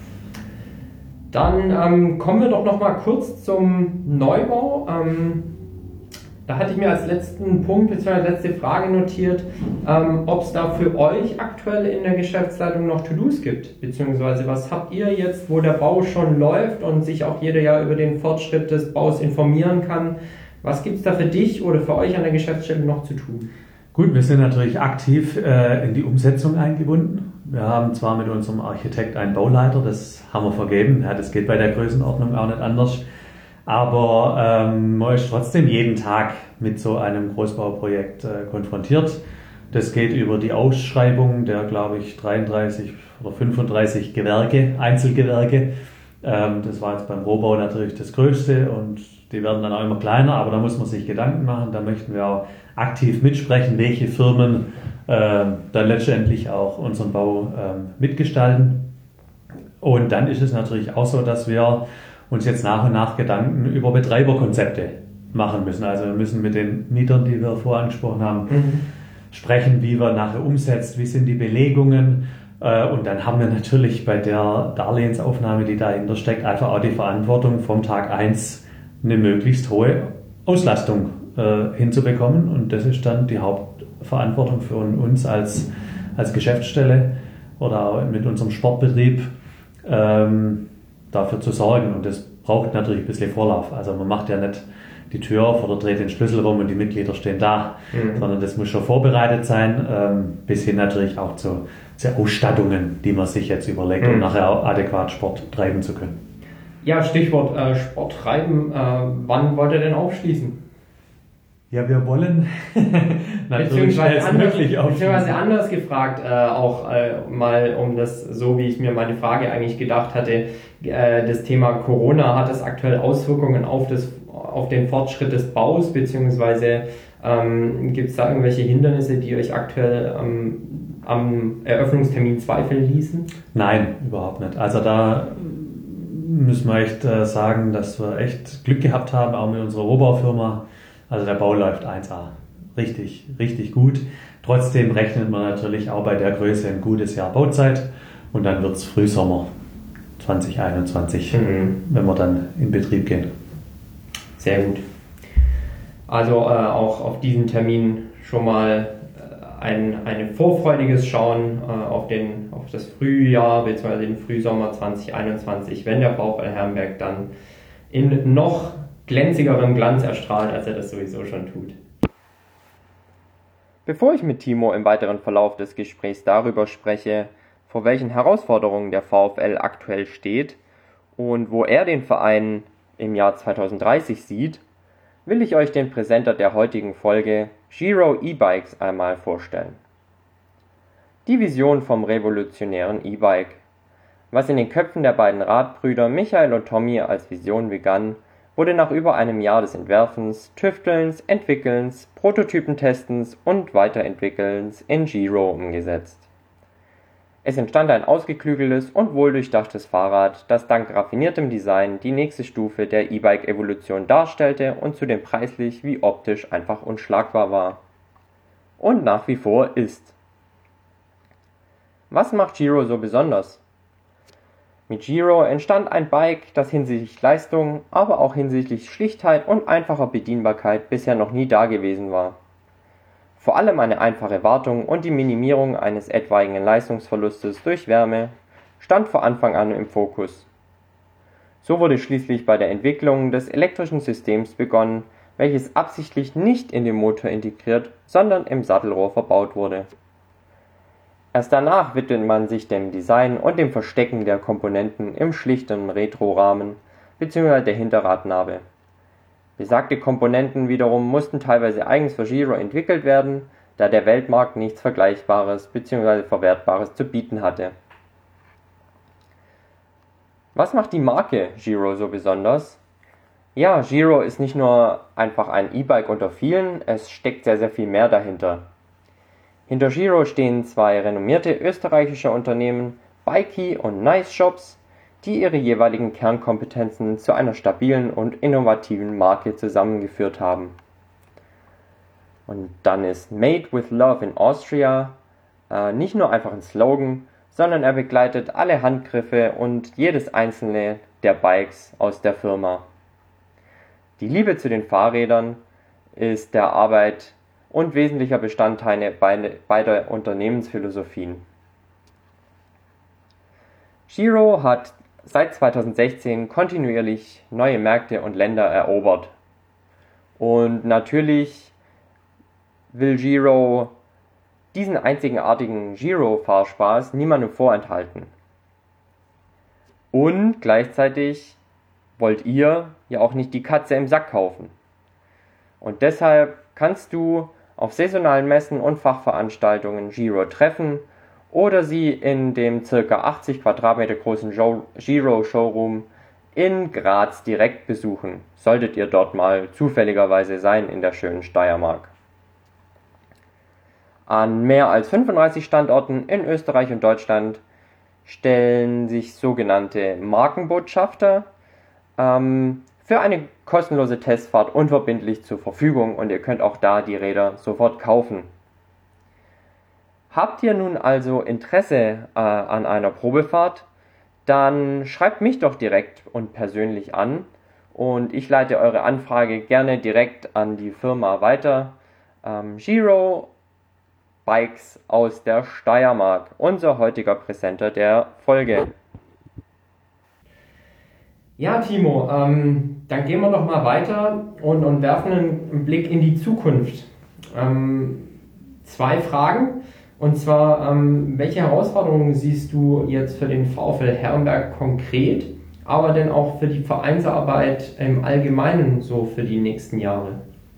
A: Dann ähm, kommen wir doch noch mal kurz zum Neubau. Ähm Da hatte ich mir als letzten Punkt bzw. letzte Frage notiert, ähm, ob es da für euch aktuell in der Geschäftsleitung noch To-Dos gibt, beziehungsweise was habt ihr jetzt, wo der Bau schon läuft und sich auch jeder ja über den Fortschritt des Baus informieren kann, was gibt es da für dich oder für euch an der Geschäftsstelle noch zu tun?
B: Gut, wir sind natürlich aktiv äh, in die Umsetzung eingebunden. Wir haben zwar mit unserem Architekt einen Bauleiter, das haben wir vergeben, ja, das geht bei der Größenordnung auch nicht anders. Aber ähm, man ist trotzdem jeden Tag mit so einem Großbauprojekt äh, konfrontiert. Das geht über die Ausschreibung der, glaube ich, dreiunddreißig oder fünfunddreißig Gewerke, Einzelgewerke. Ähm, das war jetzt beim Rohbau natürlich das Größte und die werden dann auch immer kleiner, aber da muss man sich Gedanken machen. Da möchten wir auch aktiv mitsprechen, welche Firmen äh, dann letztendlich auch unseren Bau äh, mitgestalten. Und dann ist es natürlich auch so, dass wir uns jetzt nach und nach Gedanken über Betreiberkonzepte machen müssen. Also wir müssen mit den Mietern, die wir vorher angesprochen haben, mhm. sprechen, wie wir nachher umsetzt, wie sind die Belegungen. Und dann haben wir natürlich bei der Darlehensaufnahme, die dahinter steckt, einfach auch die Verantwortung vom Tag eins eine möglichst hohe Auslastung äh, hinzubekommen. Und das ist dann die Hauptverantwortung für uns als, als Geschäftsstelle oder auch mit unserem Sportbetrieb, ähm, dafür zu sorgen. Und das braucht natürlich ein bisschen Vorlauf. Also man macht ja nicht die Tür auf oder dreht den Schlüssel rum und die Mitglieder stehen da, mhm. sondern das muss schon vorbereitet sein, ähm, bis hin natürlich auch zu, zu Ausstattungen, die man sich jetzt überlegt, mhm. um nachher auch adäquat Sport treiben zu können.
A: Ja, Stichwort äh, Sport treiben. Äh, wann wollt ihr denn aufschließen?
B: Ja, wir wollen natürlich
A: schnellstmöglich aufschließen. Beziehungsweise anders gefragt, äh, auch äh, mal um das, so wie ich mir meine Frage eigentlich gedacht hatte, äh, das Thema Corona, hat es aktuell Auswirkungen auf, das, auf den Fortschritt des Baus, beziehungsweise ähm, gibt es da irgendwelche Hindernisse, die euch aktuell ähm, am Eröffnungstermin zweifeln ließen?
B: Nein, überhaupt nicht. Also da müssen wir echt äh, sagen, dass wir echt Glück gehabt haben, auch mit unserer Rohbaufirma. Also der Bau läuft eins A. Richtig, richtig gut. Trotzdem rechnet man natürlich auch bei der Größe ein gutes Jahr Bauzeit und dann wird es Frühsommer zwanzig einundzwanzig, mhm. wenn wir dann in Betrieb gehen.
A: Sehr gut. Also äh, auch auf diesen Termin schon mal äh, ein, ein vorfreudiges Schauen äh, auf, den, auf das Frühjahr bzw. den Frühsommer zwanzig einundzwanzig, wenn der VfL Herrenberg dann in noch glänzigerem Glanz erstrahlt, als er das sowieso schon tut. Bevor ich mit Timo im weiteren Verlauf des Gesprächs darüber spreche, vor welchen Herausforderungen der VfL aktuell steht und wo er den Verein im Jahr zweitausenddreißig sieht, will ich euch den Präsenter der heutigen Folge, Giro E-Bikes, einmal vorstellen. Die Vision vom revolutionären E-Bike. Was in den Köpfen der beiden Radbrüder Michael und Tommy als Vision begann, wurde nach über einem Jahr des Entwerfens, Tüftelns, Entwickelns, Prototypentestens und Weiterentwickelns in Giro umgesetzt. Es entstand ein ausgeklügeltes und wohldurchdachtes Fahrrad, das dank raffiniertem Design die nächste Stufe der E-Bike-Evolution darstellte und zudem preislich wie optisch einfach unschlagbar war. Und nach wie vor ist. Was macht Giro so besonders? Mit Giro entstand ein Bike, das hinsichtlich Leistung, aber auch hinsichtlich Schlichtheit und einfacher Bedienbarkeit bisher noch nie dagewesen war. Vor allem eine einfache Wartung und die Minimierung eines etwaigen Leistungsverlustes durch Wärme stand von Anfang an im Fokus. So wurde schließlich bei der Entwicklung des elektrischen Systems begonnen, welches absichtlich nicht in den Motor integriert, sondern im Sattelrohr verbaut wurde. Erst danach widmet man sich dem Design und dem Verstecken der Komponenten im schlichten Retro-Rahmen bzw. der Hinterradnabe. Besagte Komponenten wiederum mussten teilweise eigens für Giro entwickelt werden, da der Weltmarkt nichts Vergleichbares bzw. Verwertbares zu bieten hatte. Was macht die Marke Giro so besonders? Ja, Giro ist nicht nur einfach ein E-Bike unter vielen, es steckt sehr sehr viel mehr dahinter. Hinter Giro stehen zwei renommierte österreichische Unternehmen, Bikey und Nice Shops, die ihre jeweiligen Kernkompetenzen zu einer stabilen und innovativen Marke zusammengeführt haben. Und dann ist Made with Love in Austria äh, nicht nur einfach ein Slogan, sondern er begleitet alle Handgriffe und jedes einzelne der Bikes aus der Firma. Die Liebe zu den Fahrrädern ist der Arbeit und wesentlicher Bestandteil beider Unternehmensphilosophien. Giro hat seit zweitausendsechzehn kontinuierlich neue Märkte und Länder erobert. Und natürlich will Giro diesen einzigartigen Giro-Fahrspaß niemandem vorenthalten. Und gleichzeitig wollt ihr ja auch nicht die Katze im Sack kaufen. Und deshalb kannst du auf saisonalen Messen und Fachveranstaltungen Giro treffen oder sie in dem ca. achtzig Quadratmeter großen Giro Showroom in Graz direkt besuchen, solltet ihr dort mal zufälligerweise sein in der schönen Steiermark. An mehr als fünfunddreißig Standorten in Österreich und Deutschland stellen sich sogenannte Markenbotschafter ähm, für eine kostenlose Testfahrt unverbindlich zur Verfügung und ihr könnt auch da die Räder sofort kaufen. Habt ihr nun also Interesse äh, an einer Probefahrt, dann schreibt mich doch direkt und persönlich an und ich leite eure Anfrage gerne direkt an die Firma weiter. Ähm, Giro Bikes aus der Steiermark, unser heutiger Präsenter der Folge. Ja, Timo, ähm, dann gehen wir doch mal weiter und, und werfen einen Blick in die Zukunft. Ähm, zwei Fragen. Und zwar, ähm, welche Herausforderungen siehst du jetzt für den VfL Herrenberg konkret, aber denn auch für die Vereinsarbeit im Allgemeinen so für die nächsten Jahre?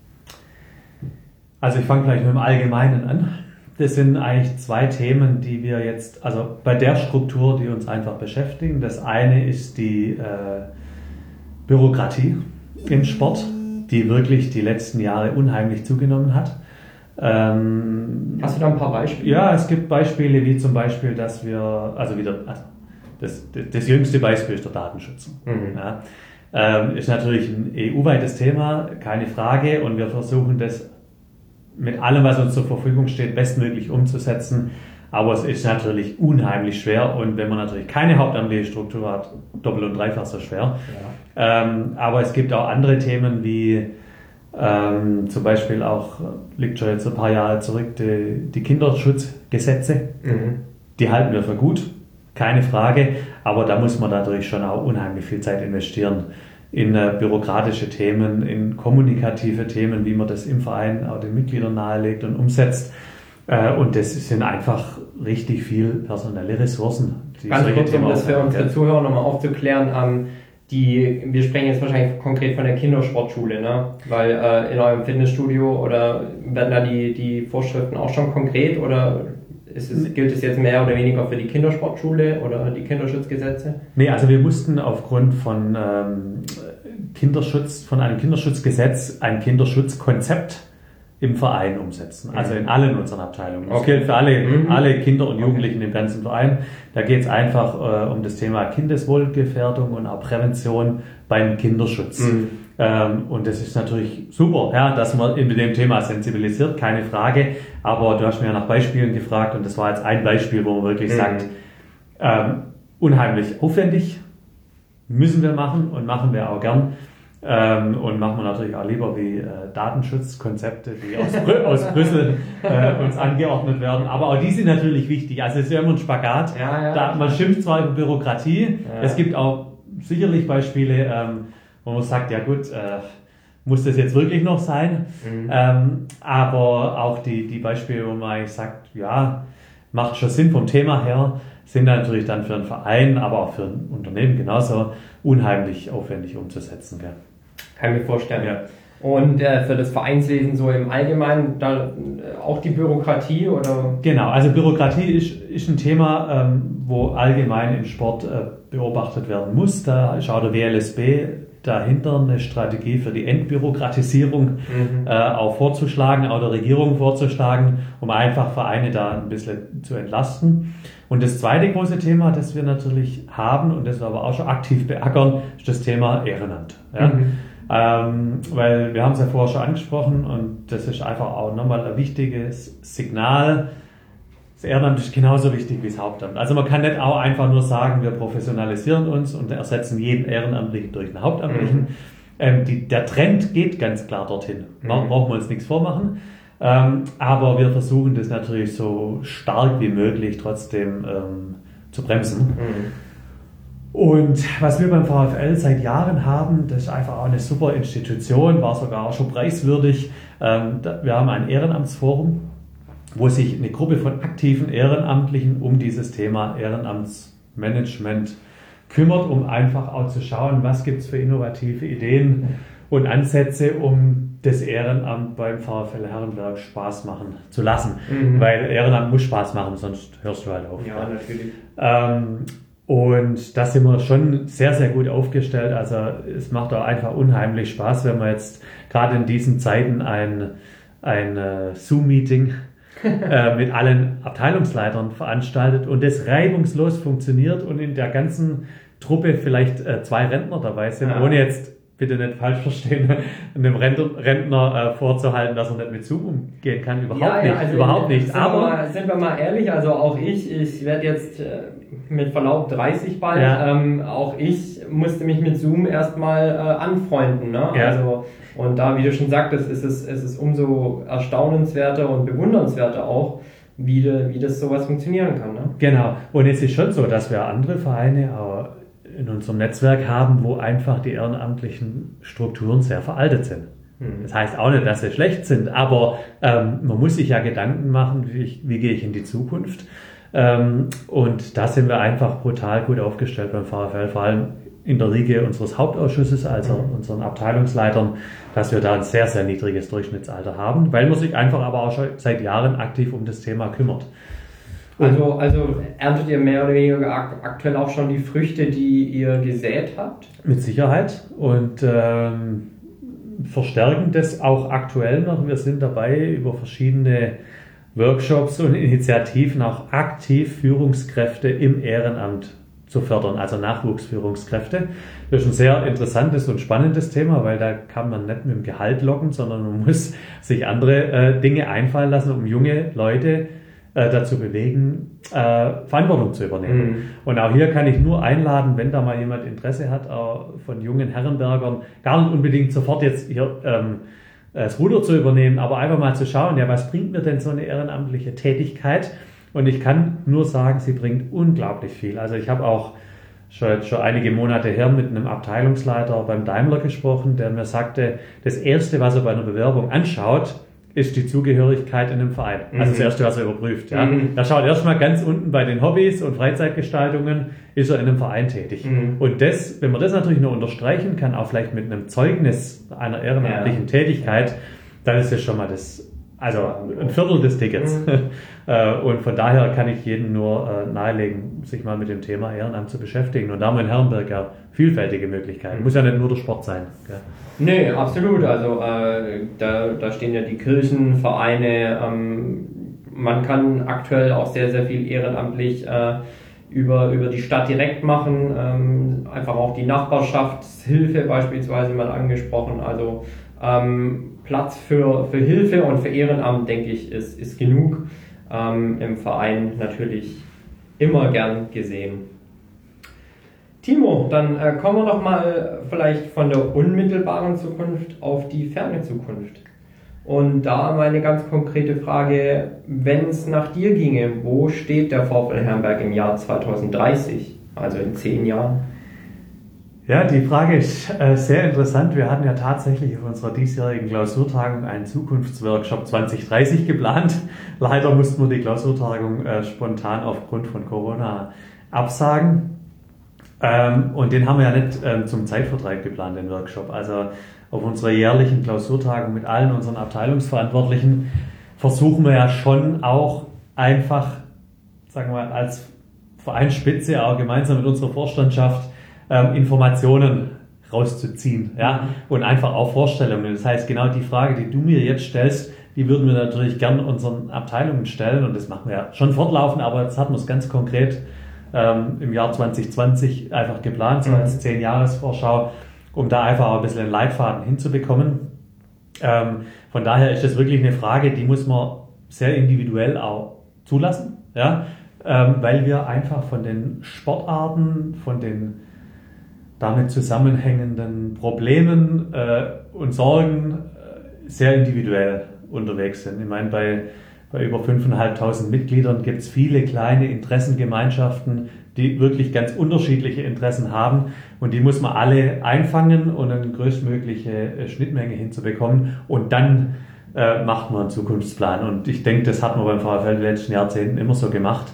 B: Also ich fange gleich mit dem Allgemeinen an. Das sind eigentlich zwei Themen, die wir jetzt, also bei der Struktur, die uns einfach beschäftigen. Das eine ist die äh, Bürokratie im Sport, die wirklich die letzten Jahre unheimlich zugenommen hat. Ähm,
A: Hast du da ein paar Beispiele?
B: Ja, es gibt Beispiele wie zum Beispiel, dass wir, also wieder, also das, das, das jüngste Beispiel ist der Datenschutz.
A: Mhm.
B: Ja, ähm, ist natürlich ein E U-weites Thema, keine Frage, und wir versuchen das mit allem, was uns zur Verfügung steht, bestmöglich umzusetzen. Aber es ist natürlich unheimlich schwer und wenn man natürlich keine hauptamtliche Struktur hat, doppelt und dreifach so schwer. Ja. Ähm, aber es gibt auch andere Themen wie ähm, zum Beispiel auch, liegt schon jetzt ein paar Jahre zurück, die, die Kinderschutzgesetze. Mhm. Die halten wir für gut, keine Frage, aber da muss man natürlich schon auch unheimlich viel Zeit investieren in äh, bürokratische Themen, in kommunikative Themen, wie man das im Verein auch den Mitgliedern nahelegt und umsetzt. Äh, und das sind einfach richtig viel personelle Ressourcen.
A: Die Ganz kurz, um das für unsere Zuhörer nochmal aufzuklären, ähm, die, wir sprechen jetzt wahrscheinlich konkret von der Kindersportschule, ne? Weil äh, in eurem Fitnessstudio oder werden da die, die Vorschriften auch schon konkret oder ist es, gilt es jetzt mehr oder weniger für die Kindersportschule oder die Kinderschutzgesetze?
B: Nee, also wir mussten aufgrund von ähm, Kinderschutz, von einem Kinderschutzgesetz ein Kinderschutzkonzept im Verein umsetzen, also in allen unseren Abteilungen. Das okay. gilt für alle, mhm. alle Kinder und Jugendlichen okay. im ganzen Verein. Da geht es einfach äh, um das Thema Kindeswohlgefährdung und auch Prävention beim Kinderschutz. Mhm. Ähm, und das ist natürlich super, ja, dass man mit dem Thema sensibilisiert, keine Frage. Aber du hast mir ja nach Beispielen gefragt und das war jetzt ein Beispiel, wo man wirklich mhm. sagt, ähm, unheimlich aufwendig, müssen wir machen und machen wir auch gern. Ähm, und machen wir natürlich auch lieber wie äh, Datenschutzkonzepte, die aus, Brü- aus Brüssel äh, uns angeordnet werden. Aber auch die sind natürlich wichtig. Also es ist ja immer ein Spagat. Ja, ja, da, man schimpft zwar über Bürokratie, ja. es gibt auch sicherlich Beispiele, ähm, wo man sagt, ja gut, äh, muss das jetzt wirklich noch sein? Mhm. Ähm, aber auch die, die Beispiele, wo man eigentlich sagt, ja, macht schon Sinn vom Thema her, sind natürlich dann für einen Verein, aber auch für ein Unternehmen genauso unheimlich aufwendig umzusetzen. Gell?
A: Kann ich mir vorstellen. Ja. Und äh, für das Vereinslesen so im Allgemeinen da äh, auch die Bürokratie oder?
B: Genau, also Bürokratie ist, ist ein Thema, ähm, wo allgemein im Sport äh, beobachtet werden muss. Da ist auch der W L S B dahinter eine Strategie für die Entbürokratisierung mhm. äh, auch vorzuschlagen, auch der Regierung vorzuschlagen, um einfach Vereine da ein bisschen zu entlasten. Und das zweite große Thema, das wir natürlich haben und das wir aber auch schon aktiv beackern, ist das Thema Ehrenamt. Ja? Mhm. Ähm, weil wir haben es ja vorher schon angesprochen und das ist einfach auch nochmal ein wichtiges Signal. Das Ehrenamt ist genauso wichtig wie das Hauptamt. Also man kann nicht auch einfach nur sagen, wir professionalisieren uns und ersetzen jeden Ehrenamtlichen durch einen Hauptamtlichen. Mhm. Ähm, die, der Trend geht ganz klar dorthin. Mhm. Brauchen wir uns nichts vormachen. Ähm, aber wir versuchen das natürlich so stark wie möglich trotzdem ähm, zu bremsen. Mhm. Und was wir beim VfL seit Jahren haben, das ist einfach auch eine super Institution, war sogar auch schon preiswürdig. Ähm, da, wir haben ein Ehrenamtsforum, wo sich eine Gruppe von aktiven Ehrenamtlichen um dieses Thema Ehrenamtsmanagement kümmert, um einfach auch zu schauen, was gibt es für innovative Ideen und Ansätze, um das Ehrenamt beim VfL Herrenberg Spaß machen zu lassen. Mhm. Weil Ehrenamt muss Spaß machen, sonst hörst du halt auf.
A: Ja, natürlich.
B: Ähm, und da sind wir schon sehr, sehr gut aufgestellt. Also es macht auch einfach unheimlich Spaß, wenn man jetzt gerade in diesen Zeiten ein, ein uh, Zoom-Meeting äh, mit allen Abteilungsleitern veranstaltet und das reibungslos funktioniert und in der ganzen Truppe vielleicht äh, zwei Rentner dabei sind, ja. ohne jetzt, bitte nicht falsch verstehen, einem Rentner, Rentner äh, vorzuhalten, dass er nicht mit Zoom umgehen kann. Überhaupt ja, nicht. Ja, also überhaupt nicht.
A: Sind, Aber, wir mal, sind wir mal ehrlich, also auch ich, ich werde jetzt äh, mit Verlaub dreißig bald, ja. ähm, auch ich musste mich mit Zoom erstmal äh, anfreunden. Ne? Ja. Also, und da, wie du schon sagtest, ist es, ist es umso erstaunenswerter und bewundernswerter auch, wie, de, wie das sowas funktionieren kann. Ne?
B: Genau. Und es ist schon so, dass wir andere Vereine auch in unserem Netzwerk haben, wo einfach die ehrenamtlichen Strukturen sehr veraltet sind. Mhm. Das heißt auch nicht, dass sie schlecht sind, aber ähm, man muss sich ja Gedanken machen, wie, ich, wie gehe ich in die Zukunft. Ähm, und da sind wir einfach brutal gut aufgestellt beim VfL, vor allem in der Riege unseres Hauptausschusses, also mhm. unseren Abteilungsleitern, dass wir da ein sehr, sehr niedriges Durchschnittsalter haben, weil man sich einfach aber auch schon seit Jahren aktiv um das Thema kümmert.
A: Also, also erntet ihr mehr oder weniger aktuell auch schon die Früchte, die ihr gesät habt?
B: Mit Sicherheit und ähm, verstärken das auch aktuell noch. Wir sind dabei, über verschiedene Workshops und Initiativen auch aktiv Führungskräfte im Ehrenamt zu fördern, also Nachwuchsführungskräfte. Das ist ein sehr interessantes und spannendes Thema, weil da kann man nicht mit dem Gehalt locken, sondern man muss sich andere äh, Dinge einfallen lassen, um junge Leute dazu bewegen, äh, Verantwortung zu übernehmen. Mhm. Und auch hier kann ich nur einladen, wenn da mal jemand Interesse hat, äh, von jungen Herrenbergern, gar nicht unbedingt sofort jetzt hier ähm, das Ruder zu übernehmen, aber einfach mal zu schauen, ja, was bringt mir denn so eine ehrenamtliche Tätigkeit? Und ich kann nur sagen, sie bringt unglaublich viel. Also ich habe auch schon, jetzt schon einige Monate her mit einem Abteilungsleiter beim Daimler gesprochen, der mir sagte, das Erste, was er bei einer Bewerbung anschaut, ist die Zugehörigkeit in einem Verein. Mhm. Also das Erste, was er überprüft. Ja. Mhm. Er schaut erstmal ganz unten bei den Hobbys und Freizeitgestaltungen, ist er in einem Verein tätig. Mhm. Und das, wenn man das natürlich nur unterstreichen kann, auch vielleicht mit einem Zeugnis einer ehrenamtlichen ja. Tätigkeit, dann ist das schon mal das, also ein Viertel des Tickets. Mhm. Und von daher kann ich jedem nur nahelegen, sich mal mit dem Thema Ehrenamt zu beschäftigen. Und da haben wir in Herrenberg ja vielfältige Möglichkeiten. Muss ja nicht nur der Sport sein. Gell?
A: Nee, absolut. Also äh, da, da stehen ja die Kirchen, Vereine. Ähm, man kann aktuell auch sehr, sehr viel ehrenamtlich äh, über, über die Stadt direkt machen. Ähm, einfach auch die Nachbarschaftshilfe beispielsweise mal angesprochen. Also ähm, Platz für, für Hilfe und für Ehrenamt, denke ich, ist, ist genug. Ähm, im Verein natürlich immer gern gesehen. Timo, dann äh, kommen wir doch mal vielleicht von der unmittelbaren Zukunft auf die ferne Zukunft. Und da meine ganz konkrete Frage, wenn es nach dir ginge, wo steht der VfL Herrenberg im Jahr zwanzig dreißig, also in zehn Jahren?
B: Ja, die Frage ist äh, sehr interessant. Wir hatten ja tatsächlich auf unserer diesjährigen Klausurtagung einen Zukunftsworkshop zwanzig dreißig geplant. Leider mussten wir die Klausurtagung äh, spontan aufgrund von Corona absagen. Ähm, und den haben wir ja nicht ähm, zum Zeitvertreib geplant, den Workshop. Also auf unserer jährlichen Klausurtagung mit allen unseren Abteilungsverantwortlichen versuchen wir ja schon auch einfach, sagen wir mal, als Vereinsspitze auch gemeinsam mit unserer Vorstandschaft ähm, Informationen rauszuziehen, ja, und einfach auch Vorstellungen. Das heißt, genau die Frage, die du mir jetzt stellst, die würden wir natürlich gern unseren Abteilungen stellen und das machen wir ja schon fortlaufend, aber jetzt hatten wir es ganz konkret ähm, im Jahr zwanzig zwanzig einfach geplant, so als zehn-Jahres-Vorschau, um da einfach auch ein bisschen einen Leitfaden hinzubekommen. Ähm, von daher ist das wirklich eine Frage, die muss man sehr individuell auch zulassen, ja, ähm, weil wir einfach von den Sportarten, von den damit zusammenhängenden Problemen äh, und Sorgen äh, sehr individuell unterwegs sind. Ich meine, bei, bei über fünftausendfünfhundert Mitgliedern gibt es viele kleine Interessengemeinschaften, die wirklich ganz unterschiedliche Interessen haben und die muss man alle einfangen und eine größtmögliche Schnittmenge hinzubekommen und dann äh, macht man einen Zukunftsplan und ich denke, das hat man beim VfL in den letzten Jahrzehnten immer so gemacht.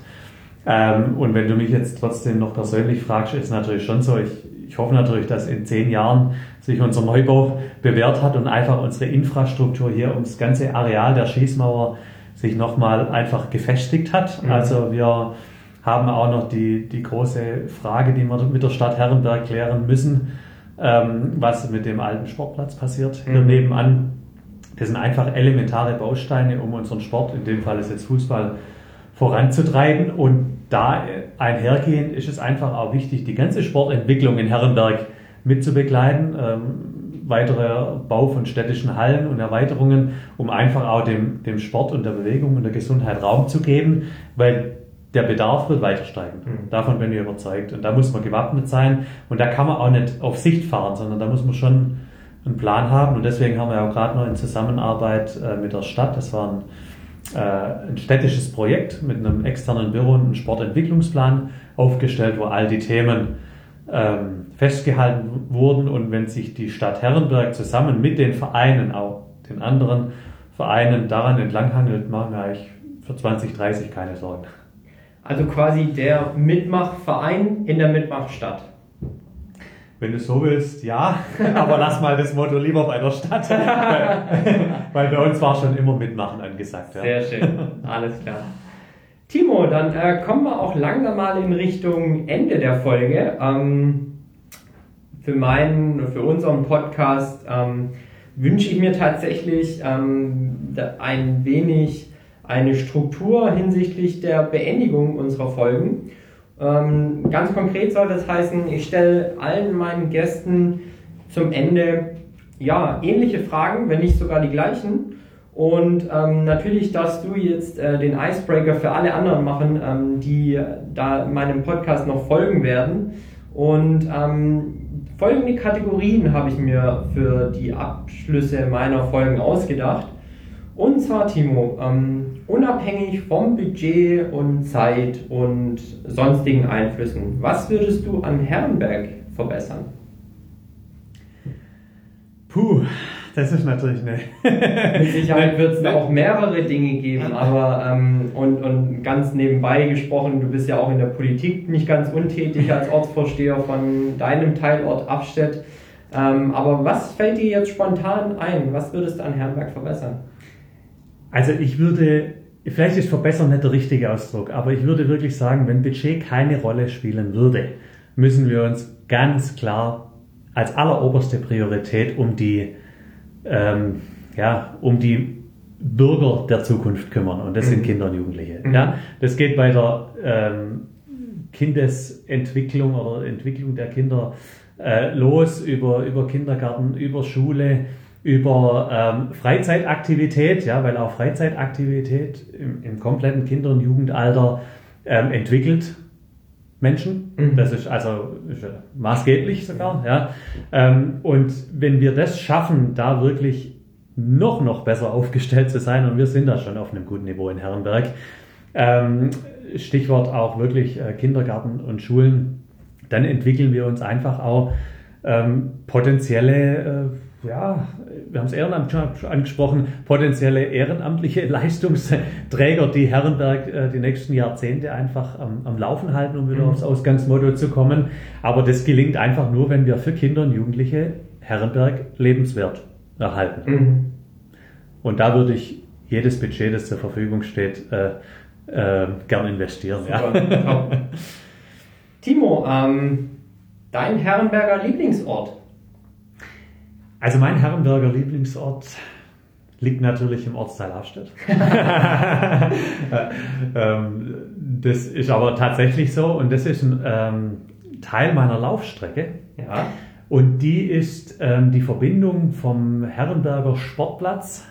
B: Ähm, und wenn du mich jetzt trotzdem noch persönlich fragst, ist es natürlich schon so, ich Ich hoffe natürlich, dass in zehn Jahren sich unser Neubau bewährt hat und einfach unsere Infrastruktur hier ums ganze Areal der Schießmauer sich nochmal einfach gefestigt hat. Mhm. Also wir haben auch noch die, die große Frage, die wir mit der Stadt Herrenberg klären müssen, ähm, was mit dem alten Sportplatz passiert hier mhm. nebenan. Das sind einfach elementare Bausteine, um unseren Sport, in dem Fall ist jetzt Fußball, voranzutreiben und da einhergehend ist es einfach auch wichtig, die ganze Sportentwicklung in Herrenberg mitzubegleiten, ähm, weiterer Bau von städtischen Hallen und Erweiterungen, um einfach auch dem, dem Sport und der Bewegung und der Gesundheit Raum zu geben, weil der Bedarf wird weiter steigen. Mhm. Davon bin ich überzeugt. Und da muss man gewappnet sein und da kann man auch nicht auf Sicht fahren, sondern da muss man schon einen Plan haben und deswegen haben wir auch gerade noch in Zusammenarbeit äh, mit der Stadt, das war ein ein städtisches Projekt mit einem externen Büro und einem Sportentwicklungsplan aufgestellt, wo all die Themen ähm, festgehalten wurden und wenn sich die Stadt Herrenberg zusammen mit den Vereinen, auch den anderen Vereinen daran entlanghangelt, machen wir eigentlich für zwanzig dreißig keine Sorgen.
A: Also quasi der Mitmachverein in der Mitmachstadt.
B: Wenn du so willst, ja, aber lass mal das Motto lieber bei der Stadt, weil, weil bei uns war schon immer Mitmachen angesagt. Ja.
A: Sehr schön, alles klar. Timo, dann äh, kommen wir auch langsam mal in Richtung Ende der Folge. Ähm, für meinen, für unseren Podcast ähm, wünsche ich mir tatsächlich ähm, ein wenig eine Struktur hinsichtlich der Beendigung unserer Folgen. Ähm, ganz konkret soll das heißen, ich stelle allen meinen Gästen zum Ende ja, ähnliche Fragen, wenn nicht sogar die gleichen. Und ähm, natürlich darfst du jetzt äh, den Icebreaker für alle anderen machen, ähm, die da meinem Podcast noch folgen werden. Und ähm, folgende Kategorien habe ich mir für die Abschlüsse meiner Folgen ausgedacht. Und zwar, Timo, ähm, unabhängig vom Budget und Zeit und sonstigen Einflüssen, was würdest du an Herrenberg verbessern?
B: Puh, das ist natürlich eine...
A: Mit Sicherheit wird es da auch mehrere Dinge geben, aber ähm, und, und ganz nebenbei gesprochen, du bist ja auch in der Politik nicht ganz untätig als Ortsvorsteher von deinem Teilort Affstedt. Ähm, aber was fällt dir jetzt spontan ein? Was würdest du an Herrenberg verbessern?
B: Also ich würde, vielleicht ist verbessern nicht der richtige Ausdruck, aber ich würde wirklich sagen, wenn Budget keine Rolle spielen würde, müssen wir uns ganz klar als alleroberste Priorität um die, ähm, ja, um die Bürger der Zukunft kümmern. Und das mhm. sind Kinder und Jugendliche. Mhm. Ja, das geht bei der ähm, Kindesentwicklung oder Entwicklung der Kinder äh, los, über, über Kindergarten, über Schule, über ähm, Freizeitaktivität, ja, weil auch Freizeitaktivität im, im kompletten Kinder- und Jugendalter ähm, entwickelt Menschen. Mhm. Das ist also ist maßgeblich sogar. Ja. Ähm, und wenn wir das schaffen, da wirklich noch, noch besser aufgestellt zu sein, und wir sind da schon auf einem guten Niveau in Herrenberg, ähm, Stichwort auch wirklich äh, Kindergarten und Schulen, dann entwickeln wir uns einfach auch ähm, potenzielle, äh, ja, wir haben es Ehrenamt schon angesprochen, potenzielle ehrenamtliche Leistungsträger, die Herrenberg äh, die nächsten Jahrzehnte einfach am, am Laufen halten, um wieder mhm. aufs Ausgangsmotto zu kommen. Aber das gelingt einfach nur, wenn wir für Kinder und Jugendliche Herrenberg lebenswert erhalten. Mhm. Und da würde ich jedes Budget, das zur Verfügung steht, äh, äh, gern investieren. Ja.
A: Timo, ähm, dein Herrenberger Lieblingsort?
B: Also mein Herrenberger Lieblingsort liegt natürlich im Ortsteil Affstedt. ähm, das ist aber tatsächlich so, und das ist ein ähm, Teil meiner Laufstrecke.
A: Ja.
B: Und die ist ähm, die Verbindung vom Herrenberger Sportplatz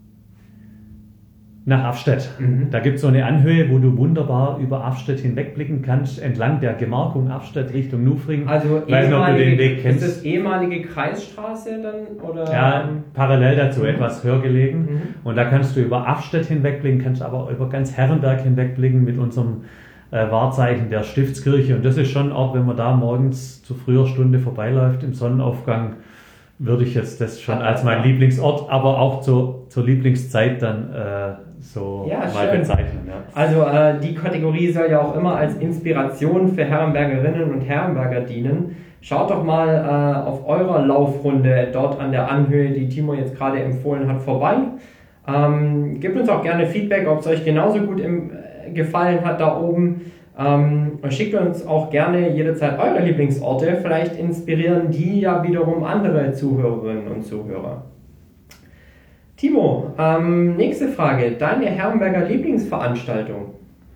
B: nach Affstedt. Mhm. Da gibt es so eine Anhöhe, wo du wunderbar über Affstedt hinwegblicken kannst, entlang der Gemarkung Affstedt Richtung Nufring.
A: Also
B: weiß noch, ob du den Weg kennst.
A: Ist das ehemalige Kreisstraße dann? Oder?
B: Ja, parallel dazu, mhm. etwas höher gelegen. Mhm. Und da kannst du über Affstedt hinwegblicken, kannst aber über ganz Herrenberg hinwegblicken mit unserem äh, Wahrzeichen der Stiftskirche. Und das ist schon auch, wenn man da morgens zu früher Stunde vorbeiläuft im Sonnenaufgang, würde ich jetzt das schon als mein Lieblingsort, aber auch zur, zur Lieblingszeit dann äh, so
A: ja,
B: mal
A: schön.
B: bezeichnen. Ja.
A: Also äh, die Kategorie soll ja auch immer als Inspiration für Herrenbergerinnen und Herrenberger dienen. Schaut doch mal äh, auf eurer Laufrunde dort an der Anhöhe, die Timo jetzt gerade empfohlen hat, vorbei. Ähm, gebt uns auch gerne Feedback, ob es euch genauso gut im, äh, gefallen hat da oben. Ähm, schickt uns auch gerne jederzeit eure Lieblingsorte. Vielleicht inspirieren die ja wiederum andere Zuhörerinnen und Zuhörer. Timo, ähm, nächste Frage. Deine Herrenberger Lieblingsveranstaltung?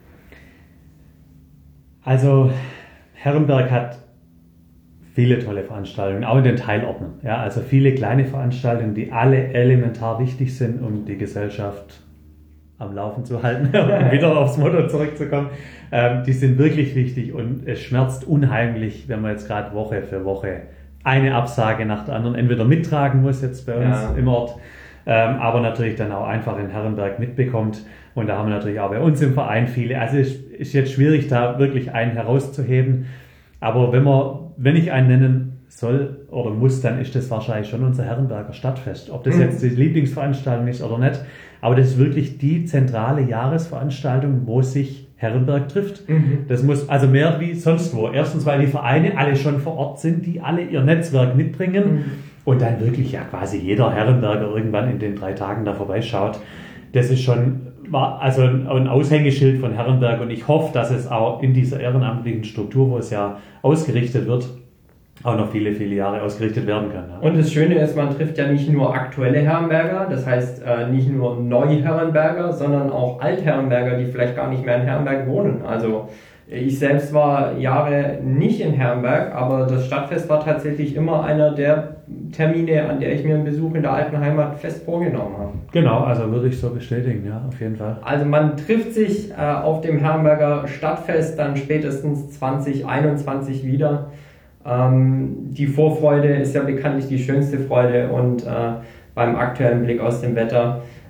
B: Also Herrenberg hat viele tolle Veranstaltungen, auch in den Teilorten. Ja, also viele kleine Veranstaltungen, die alle elementar wichtig sind, um die Gesellschaft am Laufen zu halten, um wieder aufs Motto zurückzukommen. Ähm, die sind wirklich wichtig, und es schmerzt unheimlich, wenn man jetzt gerade Woche für Woche eine Absage nach der anderen entweder mittragen muss, jetzt bei uns ja. im Ort, ähm, aber natürlich dann auch einfach in Herrenberg mitbekommt. Und da haben wir natürlich auch bei uns im Verein viele. Also es ist jetzt schwierig, da wirklich einen herauszuheben. Aber wenn man, wenn ich einen nennen soll oder muss, dann ist das wahrscheinlich schon unser Herrenberger Stadtfest. Ob das mhm. jetzt die Lieblingsveranstaltung ist oder nicht. Aber das ist wirklich die zentrale Jahresveranstaltung, wo sich Herrenberg trifft. Mhm. Das muss also mehr wie sonst wo. Erstens, weil die Vereine alle schon vor Ort sind, die alle ihr Netzwerk mitbringen. Mhm. Und dann wirklich ja quasi jeder Herrenberger irgendwann in den drei Tagen da vorbeischaut. Das ist schon also ein Aushängeschild von Herrenberg, und ich hoffe, dass es auch in dieser ehrenamtlichen Struktur, wo es ja ausgerichtet wird, auch noch viele, viele Jahre ausgerichtet werden kann. Ja.
A: Und das Schöne ist, man trifft ja nicht nur aktuelle Herrenberger, das heißt äh, nicht nur Neu-Herrenberger, sondern auch Alt-Herrenberger, die vielleicht gar nicht mehr in Herrenberg wohnen. Also ich selbst war Jahre nicht in Herrenberg, aber das Stadtfest war tatsächlich immer einer der Termine, an der ich mir einen Besuch in der alten Heimat fest vorgenommen habe.
B: Genau, also würde ich so bestätigen, ja, auf jeden Fall.
A: Also man trifft sich äh, auf dem Herrenberger Stadtfest dann spätestens zwanzig einundzwanzig wieder. Ähm, die Vorfreude ist ja bekanntlich die schönste Freude, und äh, beim aktuellen Blick aus dem Wetter